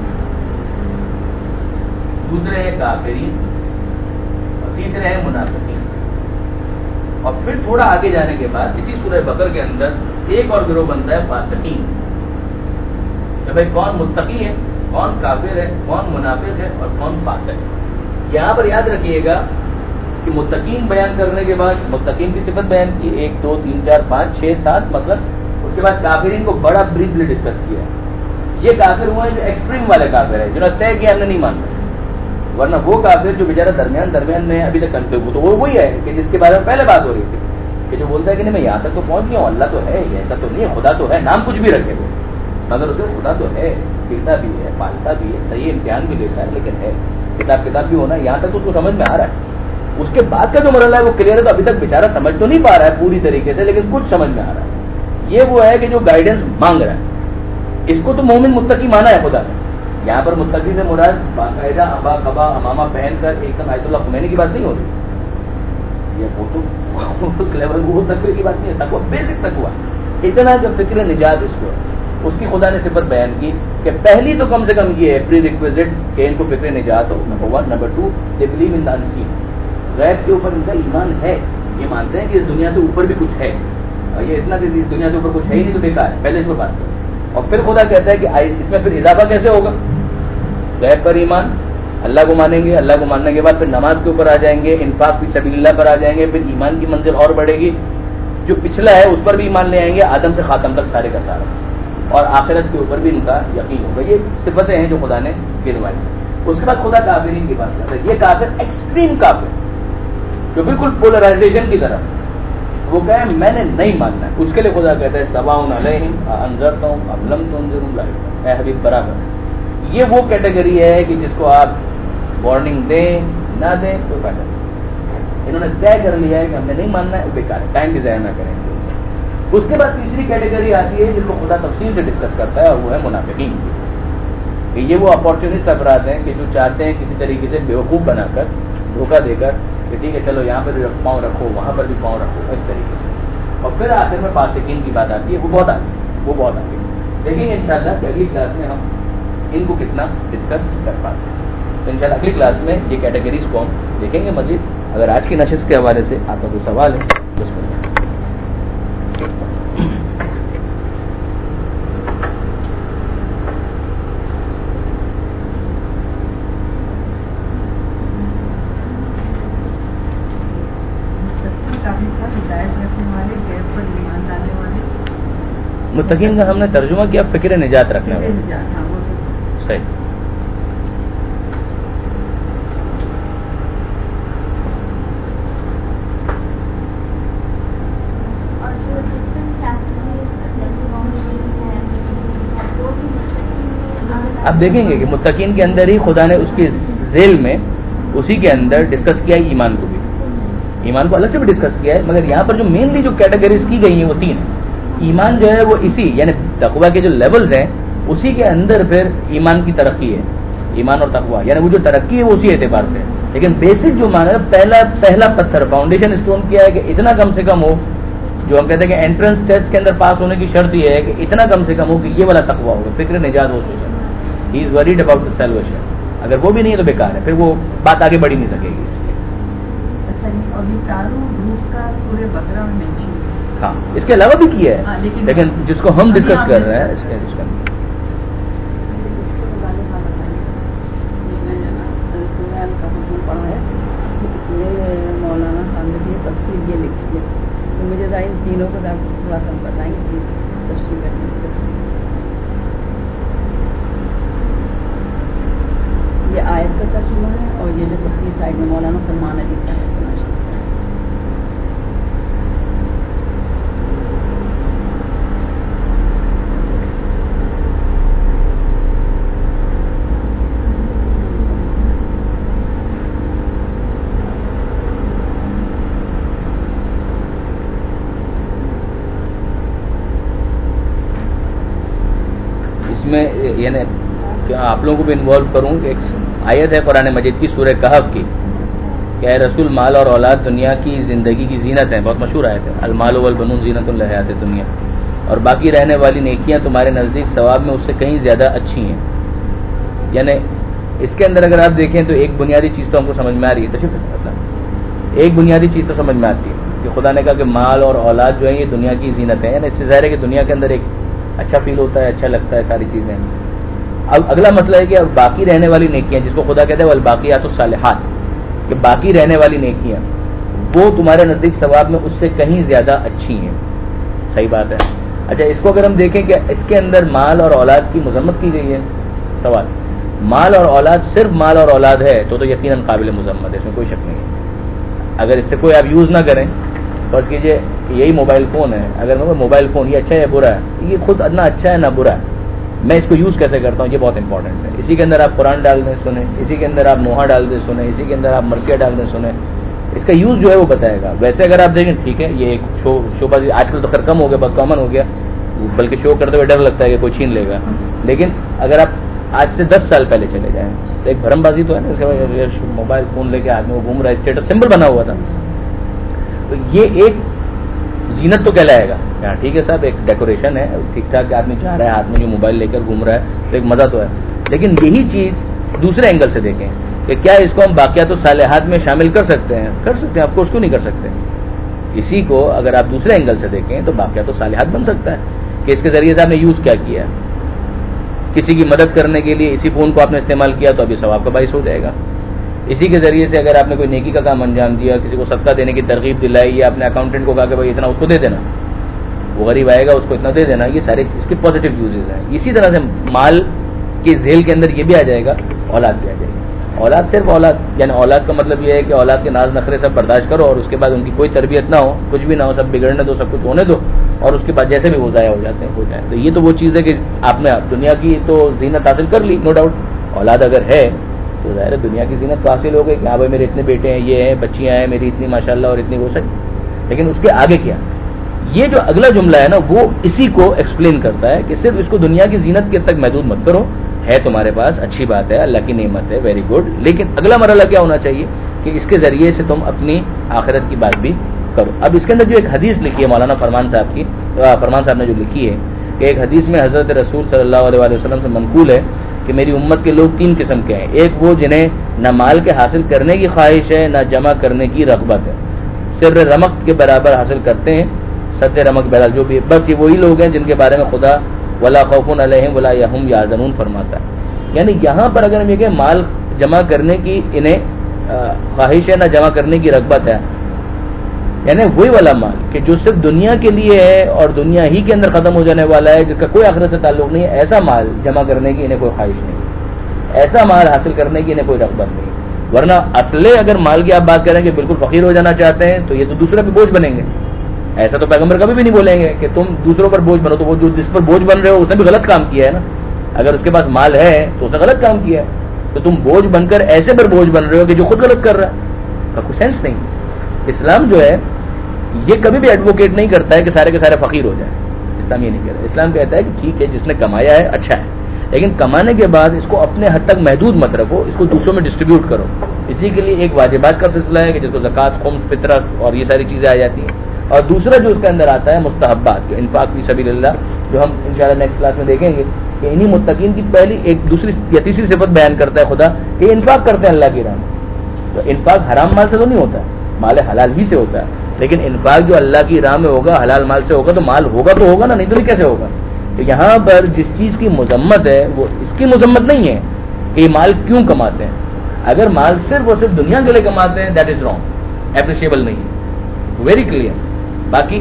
دوسرے ہے کافرین, اور تیسرے ہے منافقین. اور پھر تھوڑا آگے جانے کے بعد اسی سورہ بقرہ کے اندر ایک اور گروہ بنتا ہے فاسقین, کہ بھائی کون متقی ہے, کون کافر ہے, کون منافق ہے, اور کون فاسق ہے. یہاں پر یاد رکھیے گا کہ متقین بیان کرنے کے بعد متقین کی صفت بیان کی, 1 2 3 4 5 6 7 مطلب, اس کے بعد کافرین کو بڑا بریفلی ڈسکس کیا. یہ کافر ہوئے ہیں جو ایکسٹریم والے کافر ہیں, جنہوں نے طے کیا ہم نے نہیں ماننا. ورنہ وہ کافر جو بیچارہ درمیان میں ابھی تک کنفیوز ہو, تو وہ وہی ہے کہ جس کے بارے میں پہلے بات ہو رہی تھی, کہ جو بولتا ہے کہ نہیں میں یہاں تک تو پہنچ گیا ہوں, اللہ تو ہے, ایسا تو نہیں ہے, خدا تو ہے, نام کچھ بھی رکھے ہوئے, مگر اسے خدا تو ہے, پیتا بھی ہے, پالتا بھی ہے, صحیح امتحان بھی لیتا ہے, لیکن ہے, کتاب بھی ہونا, یہاں تک تو اس کو سمجھ میں آ رہا ہے. اس کے بعد کا جو مرحلہ ہے وہ کلیئر ہے, تو ابھی تک بیچارہ سمجھ تو نہیں پا رہا ہے پوری طریقے سے, لیکن کچھ سمجھ میں آ رہا ہے. یہ وہ ہے کہ جو گائیڈنس مانگ رہا ہے, اس کو تو مومن متقی مانا ہے خدا نے. یہاں پر متقی سے مراد باقاعدہ ابا قبا امامہ پہن کر ایک دم آیت اللہ خمینی کی بات نہیں ہو رہی, یہ وہ تو لیول وہ تقوی کی بات نہیں ہے. تقوی بیسک تقوی, اتنا جو فکر نجات اس کو, اس کی خدا نے صفت بیان کی کہ پہلی تو کم سے کم یہ ہے پری ریکویزٹ کہ ان کو فکر نجات ہو. Number 1. Number 2, they believe in the unseen, غیب کے اوپر ان کا ایمان ہے, یہ مانتے ہیں کہ اس دنیا سے اوپر بھی کچھ ہے, یہ اتنا دنیا کے اوپر کچھ ہے ہی نہیں تو بیکار ہے، پہلے اس پر بات کرو. اور پھر خدا کہتا ہے کہ اس میں پھر اضافہ کیسے ہوگا؟ غیب پر ایمان، اللہ کو مانیں گے، اللہ کو ماننے کے بعد پھر نماز کے اوپر آ جائیں گے، انفاق فی سبیل اللہ پر آ جائیں گے، پھر ایمان کی منزل اور بڑھے گی، جو پچھلا ہے اس پر بھی ایمان لے آئیں گے، آدم سے خاتم تک سارے کا سارا، اور آخرت کے اوپر بھی ان کا یقین ہوگا. یہ صفتیں ہیں جو خدا نے گنوائی. اس کے بعد خدا کافرین کی بات کرتا ہے. یہ کافر ایکسٹریم کافر جو بالکل پولرائزیشن کی طرف، وہ کہے میں نے نہیں ماننا ہے، اس کے لیے خدا کہتا ہے سواء علیہم انذرتہم ام لم تنذرہم لا یؤمنون. اے حبیب برابر. یہ وہ کیٹیگری ہے کہ جس کو آپ وارننگ دیں نہ دیں کوئی فائدہ نہیں. انہوں نے طے کر لیا ہے کہ ہم نے نہیں ماننا ہے، وہ بیکار ہے، ٹائم بھی ضائع نہ کریں گے. اس کے بعد تیسری کیٹیگری آتی ہے جس کو خدا تفصیل سے ڈسکس کرتا ہے، اور وہ ہے منافقین. کہ یہ وہ اپارچونسٹ افراد ہیں کہ جو چاہتے ہیں کسی طریقے سے بیوقوف بنا کر، دھوکہ دے کر کہ ٹھیک ہے چلو یہاں پر بھی پاؤں رکھو وہاں پر بھی پاؤں رکھو، اس طریقے سے. اور پھر آخر میں فاسقین کی بات آتی ہے، وہ بہت آتی ہے، وہ بہت آتی ہے. دیکھیں گے انشاءاللہ کہ اگلی کلاس میں ہم ان کو کتنا ڈسکس کر پاتے ہیں. تو انشاءاللہ اگلی کلاس میں یہ کیٹیگریز کو ہم دیکھیں گے مزید. اگر آج کی نشست کے حوالے سے آپ کا کوئی سوال ہے تو اس پر متقین کا ہم نے ترجمہ کیا فکر نجات رکھنے والے. صحیح. آپ دیکھیں گے کہ متقین کے اندر ہی خدا نے اس کی ذیل میں اسی کے اندر ڈسکس کیا ہے ایمان کو بھی. ایمان کو الگ سے بھی ڈسکس کیا ہے، مگر یہاں پر جو مینلی جو کیٹیگریز کی گئی ہیں وہ 3 ہیں. ایمان جو ہے وہ اسی یعنی تقویٰ کے جو لیولز ہیں اسی کے اندر پھر ایمان کی ترقی ہے. ایمان اور تقویٰ یعنی وہ جو ترقی ہے وہ اسی اعتبار سے، لیکن بیسک جو مانا ہے پہلا پتھر فاؤنڈیشن اسٹون کیا ہے کہ اتنا کم سے کم ہو، جو ہم کہتے ہیں کہ انٹرنس ٹیسٹ کے اندر پاس ہونے کی شرط یہ ہے کہ اتنا کم سے کم ہو کہ یہ والا تقویٰ ہوگا، فکر نجات ہو سکے. He is worried about the salvation. اگر وہ بھی نہیں ہے تو بیکار ہے، پھر وہ بات آگے بڑھ ہی نہیں سکے گی. ہاں اس کے علاوہ بھی کیا ہے، لیکن جس کو ہم ڈسکس کر رہے ہیں اس کے پڑھا ہے مولانا صاحب نے تفصیل یہ لکھی ہے، تو مجھے ظاہر تینوں کو تھوڑا سا بتائیں کہ تفصیل کرنے کی. یہ آیت کا ترجمہ ہے اور یہ جو تفصیل سائڈ میں مولانا سلمان علی کا ہے. میں یعنی آپ لوگوں کو بھی انوالو کروں. ایک آیت ہے قرآن مجید کی سورہ کہف کی کہ اے رسول مال اور اولاد دنیا کی زندگی کی زینت ہیں، بہت مشہور آیت ہے. المال والبنون زینت الحیات دنیا، اور باقی رہنے والی نیکیاں تمہارے نزدیک ثواب میں اس سے کہیں زیادہ اچھی ہیں. یعنی اس کے اندر اگر آپ دیکھیں تو ایک بنیادی چیز تو ہم کو سمجھ میں آ رہی ہے. مطلب ایک بنیادی چیز تو سمجھ میں آتی ہے کہ خدا نے کہا کہ مال اور اولاد جو ہے یہ دنیا کی زینت ہے، یعنی اس سے ظاہر ہے کہ دنیا کے اندر ایک اچھا فیل ہوتا ہے، اچھا لگتا ہے ساری چیزیں. اب اگلا مسئلہ ہے کہ اب باقی رہنے والی نیکیاں جس کو خدا کہتے ہیں والباقیات الصالحات، کہ باقی رہنے والی نیکیاں وہ تمہارے نزدیک ثواب میں اس سے کہیں زیادہ اچھی ہیں. صحیح بات ہے. اچھا اس کو اگر ہم دیکھیں کہ اس کے اندر مال اور اولاد کی مذمت کی گئی ہے، سوال مال اور اولاد صرف مال اور اولاد ہے تو یقیناً قابل مذمت ہے، اس میں کوئی شک نہیں ہے. اگر اس سے کوئی آپ یوز نہ کریں، فرض کیجئے یہی موبائل فون ہے، اگر میں موبائل فون یہ اچھا ہے یا برا ہے، یہ خود نہ اچھا ہے نہ برا ہے، میں اس کو یوز کیسے کرتا ہوں یہ بہت امپورٹنٹ ہے. اسی کے اندر آپ قرآن ڈال دیں سنیں، اسی کے اندر آپ نوحہ ڈال دیں سنیں، اسی کے اندر آپ مرثیہ ڈال دیں سنیں، اس کا یوز جو ہے وہ بتائے گا. ویسے اگر آپ دیکھیں ٹھیک ہے یہ ایک شو بازی آج کل تو خیر کم ہو گیا، بہت کامن ہو گیا، بلکہ شو کرتے ہوئے ڈر لگتا ہے کہ کوئی چھین لے گا. لیکن اگر آپ آج سے 10 سال پہلے چلے جائیں تو ایک بھرم بازی تو ہے نا، اس کے بعد موبائل فون لے کے آدمی وہ گھوم رہا ہے، اسٹیٹس سمبل بنا ہوا تھا. تو یہ ایک زینت تو کہلائے گا، ہاں ٹھیک ہے صاحب ایک ڈیکوریشن ہے، ٹھیک ٹھاک آدمی چاہ رہا ہے ہاتھ میں جو موبائل لے کر گھوم رہا ہے تو ایک مزہ تو ہے. لیکن یہی چیز دوسرے اینگل سے دیکھیں کہ کیا اس کو ہم باقیات الصالحات میں شامل کر سکتے ہیں؟ کر سکتے ہیں، آپ کو اس کو نہیں کر سکتے. اسی کو اگر آپ دوسرے اینگل سے دیکھیں تو باقیات صالحات بن سکتا ہے کہ اس کے ذریعے سے آپ نے یوز کیا کیا ہے. کسی کی مدد کرنے کے لیے اسی فون کو آپ نے استعمال کیا تو ابھی ثواب کا باعث ہو جائے گا. اسی کے ذریعے سے اگر آپ نے کوئی نیکی کا کام انجام دیا, کسی کو صدقہ دینے کی ترغیب دلائی, یا اپنے اکاؤنٹنٹ کو کہا کہ بھائی اتنا اس کو دے دینا, وہ غریب آئے گا اس کو اتنا دے دینا, یہ سارے اس کے پازیٹیو یوزز ہیں. اسی طرح سے مال کے ذیل کے اندر یہ بھی آ جائے گا, اولاد بھی آ جائے گی. اولاد صرف اولاد, یعنی اولاد کا مطلب یہ ہے کہ اولاد کے ناز نخرے سب برداشت کرو اور اس کے بعد ان کی کوئی تربیت نہ ہو, کچھ بھی نہ ہو, سب بگڑنے دو, سب کچھ ہونے دو, اور اس کے بعد جیسے بھی وہ ضائع ہو جاتے ہیں ہو جائیں. تو یہ تو وہ چیز ہے کہ آپ نے دنیا کی تو زینت حاصل کر لی, نو ڈاؤٹ. اولاد اگر ہے تو ظاہر ہے دنیا کی زینت تو حاصل ہو گئی کہ ہاں بھائی میرے اتنے بیٹے ہیں, یہ ہیں, بچیاں ہیں میری اتنی ماشاءاللہ اور اتنی وہ سچ. لیکن اس کے آگے کیا, یہ جو اگلا جملہ ہے نا وہ اسی کو ایکسپلین کرتا ہے کہ صرف اس کو دنیا کی زینت کے تک محدود مت کرو. ہے تمہارے پاس اچھی بات ہے, اللہ کی نعمت ہے, ویری گڈ, لیکن اگلا مرحلہ کیا ہونا چاہیے کہ اس کے ذریعے سے تم اپنی آخرت کی بات بھی کرو. اب اس کے اندر جو ایک حدیث لکھی ہے مولانا فرمان صاحب نے جو لکھی ہے کہ ایک حدیث میں حضرت رسول صلی اللہ علیہ وسلم سے منقول ہے کہ میری امت کے لوگ 3 قسم کے ہیں. ایک وہ جنہیں نہ مال کے حاصل کرنے کی خواہش ہے نہ جمع کرنے کی رغبت ہے, صرف رمق کے برابر حاصل کرتے ہیں, سد رمق برابر جو بھی, بس یہ وہی لوگ ہیں جن کے بارے میں خدا ولا خوف علیہم ولا یہم یحزنون فرماتا ہے. یعنی یہاں پر اگر ہم یہ کہ مال جمع کرنے کی انہیں خواہش ہے نہ جمع کرنے کی رغبت ہے, یعنی وہی والا مال کہ جو صرف دنیا کے لیے ہے اور دنیا ہی کے اندر ختم ہو جانے والا ہے, جس کا کوئی آخرت سے تعلق نہیں ہے, ایسا مال جمع کرنے کی انہیں کوئی خواہش نہیں, ایسا مال حاصل کرنے کی انہیں کوئی رغبت نہیں. ورنہ اصلے اگر مال کی آپ بات کریں کہ بالکل فقیر ہو جانا چاہتے ہیں تو یہ تو دوسرے پہ بوجھ بنیں گے. ایسا تو پیغمبر کبھی بھی نہیں بولیں گے کہ تم دوسروں پر بوجھ بنو, تو وہ جو جس پر بوجھ بن رہے ہو اس نے بھی غلط کام کیا ہے نا. اگر اس کے پاس مال ہے تو اس نے غلط کام کیا ہے, تو تم بوجھ بن کر ایسے پر بوجھ بن رہے ہو کہ جو خود غلط کر رہا ہے, کا کوئی سینس نہیں. اسلام جو ہے یہ کبھی بھی ایڈوکیٹ نہیں کرتا ہے کہ سارے کے سارے فقیر ہو جائیں. اسلام یہ نہیں کہتا. اسلام کہتا ہے کہ ٹھیک ہے جس نے کمایا ہے اچھا ہے, لیکن کمانے کے بعد اس کو اپنے حد تک محدود مت رکھو, اس کو دوسروں میں ڈسٹریبیوٹ کرو. اسی کے لیے ایک واجبات کا سلسلہ ہے کہ جس کو زکوٰۃ, خمس, فطرہ اور یہ ساری چیزیں آ جاتی ہیں, اور دوسرا جو اس کے اندر آتا ہے مستحبات, جو انفاق فی سبیل اللہ, جو ہم انشاءاللہ نیکسٹ کلاس میں دیکھیں گے کہ انہی متقین کی پہلی ایک دوسری یا تیسری صفت بیان کرتا ہے خدا کہ یہ انفاق کرتے ہیں اللہ کی راہ میں. تو انفاق حرام مال سے تو نہیں ہوتا, مال حلال ہی سے ہوتا ہے, لیکن انفاق جو اللہ کی راہ میں ہوگا حلال مال سے ہوگا تو مال ہوگا تو ہوگا نا, نہیں تو کیسے ہوگا. تو یہاں پر جس چیز کی مذمت ہے وہ اس کی مذمت نہیں ہے کہ یہ مال کیوں کماتے ہیں. اگر مال صرف اور صرف دنیا کے لیے کماتے ہیں دیٹ از رانگ, اپریشیبل نہیں ہے, ویری کلیئر. باقی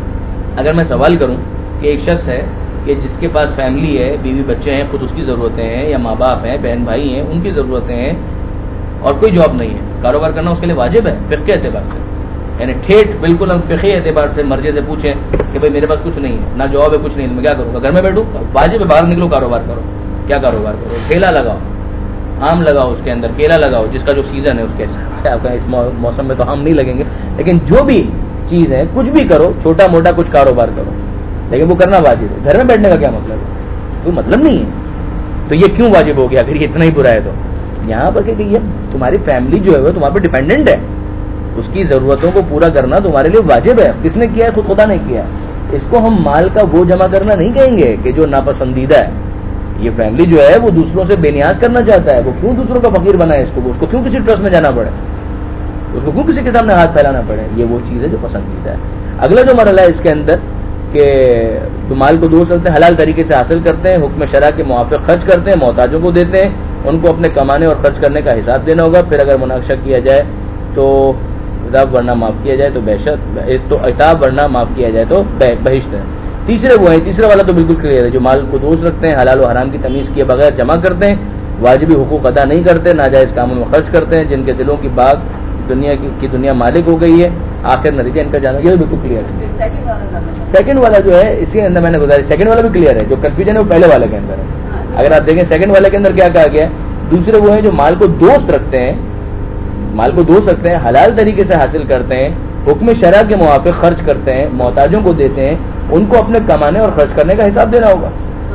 اگر میں سوال کروں کہ ایک شخص ہے کہ جس کے پاس فیملی ہے, بیوی بچے ہیں, خود اس کی ضرورتیں ہیں, یا ماں باپ ہیں, بہن بھائی ہیں, ان کی ضرورتیں ہیں, اور کوئی جاب نہیں ہے, کاروبار کرنا اس کے لیے واجب ہے فقہ اعتبار سے, یعنی ٹھیٹ بالکل ہم فقہ اعتبار سے مرضی سے پوچھیں کہ بھائی میرے پاس کچھ نہیں ہے, نہ جاب ہے, کچھ نہیں ہے, میں کیا کروں گا, گھر میں بیٹھوں, واجب ہے باہر نکلو کاروبار کرو. کیا کاروبار کرو, ٹھیلا لگاؤ, آم لگاؤ, اس کے اندر کیلا لگاؤ, جس کا جو سیزن ہے اس کے حساب سے. آپ کا اس موسم میں تو آم نہیں لگیں گے, لیکن جو بھی چیز ہے کچھ بھی کرو, چھوٹا موٹا کچھ کاروبار کرو, لیکن وہ کرنا واجب ہے. گھر میں بیٹھنے کا کیا مطلب ہے, کوئی مطلب نہیں ہے. تو یہ کیوں واجب ہو گیا اگر یہ اتنا ہی برا ہے تو. یہاں پر کہ یہ تمہاری فیملی جو ہے وہ تمہارے پہ ڈیپینڈنٹ ہے, اس کی ضرورتوں کو پورا کرنا تمہارے لیے واجب ہے. کس نے کیا ہے, خود خدا نے کیا ہے. اس کو ہم مال کا وہ جمع کرنا نہیں کہیں گے کہ جو ناپسندیدہ ہے. یہ فیملی جو ہے وہ دوسروں سے بے نیاز کرنا چاہتا ہے, وہ کیوں دوسروں کا فقیر بنائے, اس کو کیوں کسی ٹرسٹ میں جانا پڑے, اس کو کیوں کسی کے سامنے ہاتھ پھیلانا پڑے. یہ وہ چیز ہے جو پسندیدہ ہے. اگلا جو مرحلہ ہے اس کے اندر کہ جو مال کو دوست رکھتے ہیں, حلال طریقے سے حاصل کرتے ہیں, حکم شرع کے موافق خرچ کرتے ہیں, محتاجوں کو دیتے ہیں, ان کو اپنے کمانے اور خرچ کرنے کا حساب دینا ہوگا. پھر اگر مناقشہ کیا جائے تو عذاب ورنہ معاف کیا جائے تو بہشت, تو عتاب ورنہ معاف کیا جائے تو بہشت ہے. تیسرے وہ ہیں, تیسرا والا تو بالکل کلیئر ہے, جو مال کو دوست رکھتے ہیں, حلال و حرام کی تمیز کیے بغیر جمع کرتے ہیں, واجبی حقوق ادا نہیں کرتے, ناجائز کاموں میں خرچ کرتے ہیں, جن کے دلوں کی باغ دنیا کی دنیا مالک ہو گئی ہے. آخر نتیجہ ان کا جانا یہ بالکل کلیئر ہے. سیکنڈ والا جو ہے اس کے اندر میں نے بتایا, سیکنڈ والا بھی کلیئر ہے. جو کنفیوژن ہے وہ پہلے والے کے اندر ہے. اگر آپ دیکھیں سیکنڈ والے کے اندر کیا کہا گیا ہے, دوسرے وہ ہیں جو مال کو دوست رکھتے ہیں, مال کو دوست رکھتے ہیں, حلال طریقے سے حاصل کرتے ہیں, حکم شرع کے موافق خرچ کرتے ہیں, محتاجوں کو دیتے ہیں, ان کو اپنے کمانے اور خرچ کرنے کا حساب دینا ہوگا.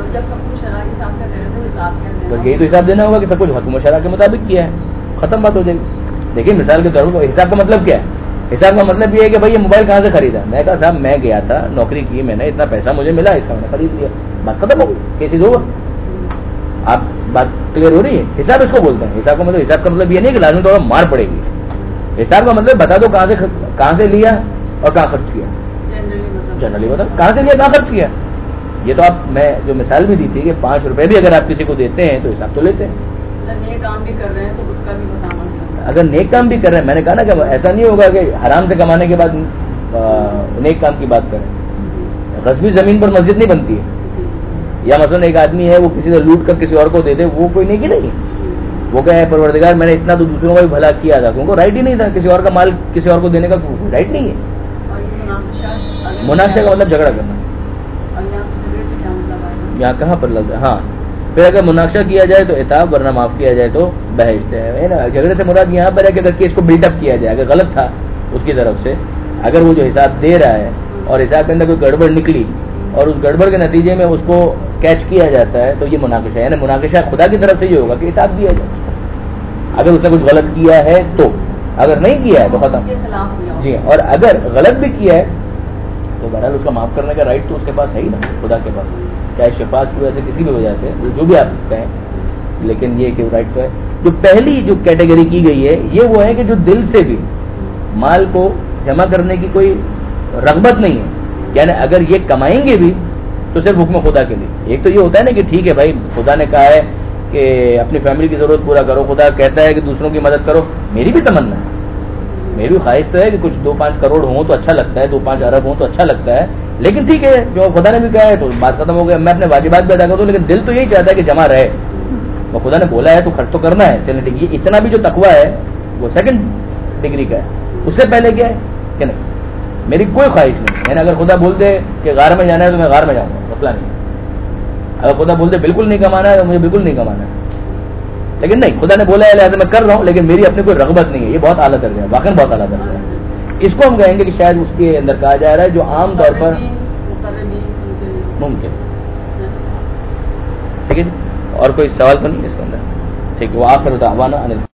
تو یہی تو حساب دینا ہوگا کہ سب کچھ حکم شرع کے مطابق کیا ہے, ختم بات ہو جائے گی. دیکھیے مثال کے طور پر حساب کا مطلب کیا ہے, حساب کا مطلب یہ ہے کہ بھائی یہ موبائل کہاں سے خریدا. میں کہا صاحب میں گیا تھا, نوکری کی, میں نے اتنا پیسہ مجھے ملا, اس کا میں نے خرید لیا, بات ختم ہو گئی. کیسز ہوگا. آپ بات کلیئر ہو رہی ہے. حساب اس کو بولتے ہیں. حساب کا مطلب یہ نہیں کہ لازمی طور پر مار پڑے گی. حساب کا مطلب بتا دو کہاں سے لیا, اور کہاں خرچ کیا؟ جنرلی مطلب کہاں سے کیا، کہاں خرچ کیا؟ یہ تو آپ میں جو مثال بھی دی تھی کہ 5 روپے بھی اگر آپ کسی کو دیتے ہیں تو حساب تو لیتے ہیں. نیک کام بھی کر رہے ہیں تو اس کا بھی بتانا. اگر نیک کام بھی کر رہے ہیں، میں نے کہا نا کہ ایسا نہیں ہوگا کہ حرام سے کمانے کے بعد نیک کام کی بات کریں. غصبی زمین پر مسجد نہیں بنتی ہے. یا مثلا ایک آدمی ہے وہ کسی سے لوٹ کر کسی اور کو دے دے، وہ کوئی نیکی نہیں ہے. وہ کہ ہے پروردگار میں نے اتنا تو دوسروں کا بھی بھلا کیا تھا، ان کو رائٹ ہی نہیں تھا کسی اور کا مال کسی اور کو دینے کا رائٹ نہیں ہے. مناقشہ کا مطلب جھگڑا کرنا. یہاں کہاں پر لفظ ہے؟ ہاں پھر اگر مناقشہ کیا جائے تو عتاب، ورنہ معاف کیا جائے تو بہشت ہے نا. جھگڑے سے مراد یہاں پر ہے کہ اگر کیس کو بلڈ اپ کیا جائے، اگر غلط تھا اس کی طرف سے، اگر وہ جو حساب دے رہا ہے اور حساب کے اندر کوئی گڑبڑ نکلی اور اس گڑبڑ کے نتیجے میں اس کو کیچ کیا جاتا ہے تو یہ مناقشہ ہے. یعنی مناقشہ خدا کی طرف سے یہ ہوگا کہ حساب دیا جائے اگر اس نے کچھ غلط کیا ہے تو. اگر نہیں کیا ہے تو ختم. جی، اور اگر غلط بھی کیا ہے تو بہرحال اس کا معاف کرنے کا رائٹ تو اس کے پاس ہے ہی نا، خدا کے پاس، چاہے شفاعت کی وجہ سے کسی بھی وجہ سے جو بھی آپ کہیں، لیکن یہ کہ رائٹ تو ہے. جو پہلی جو کیٹیگری کی گئی ہے یہ وہ ہے کہ جو دل سے بھی مال کو جمع کرنے کی کوئی رغبت نہیں ہے. یعنی اگر یہ کمائیں گے بھی تو صرف حکم خدا کے لیے. ایک تو یہ ہوتا ہے نا کہ ٹھیک ہے بھائی خدا نے کہا ہے کہ اپنی فیملی کی ضرورت پورا کرو، خدا کہتا ہے کہ دوسروں کی مدد کرو. میری بھی تمنا ہے، میری بھی خواہش تو ہے کہ کچھ 2-5 کروڑ ہوں تو اچھا لگتا ہے، 2-5 ارب ہوں تو اچھا لگتا ہے. لیکن ٹھیک ہے جو خدا نے بھی کہا ہے تو بات ختم ہو گیا. میں اپنے واجبات بھی ادا کر دوں، لیکن دل تو یہی چاہتا ہے کہ جمع رہے. وہ خدا نے بولا ہے تو خرچ تو کرنا ہے. چلیں ٹھیک، یہ اتنا بھی جو تقویٰ ہے وہ سیکنڈ ڈگری کا ہے. اس سے پہلے کیا ہے کہ نہیں میری کوئی خواہش نہیں. یعنی اگر خدا بول دے کہ غار میں جانا ہے تو میں غار میں جاؤں گا، مسئلہ نہیں. اگر خدا بول دے بالکل نہیں کمانا ہے تو مجھے بالکل نہیں کمانا ہے. لیکن نہیں، خدا نے بولا ہے لہٰذا میں کر رہا ہوں، لیکن میری اپنی کوئی رغبت نہیں ہے. یہ بہت اعلیٰ درجہ ہے، واقعی بہت اعلیٰ درجہ ہے. اس کو ہم کہیں گے کہ شاید اس کے اندر کہا جا رہا ہے جو عام طور پر ممکن. ٹھیک ہے جی، اور کوئی سوال تو نہیں ہے اس کے اندر؟ ٹھیک ہے، وہ آخر دعوانا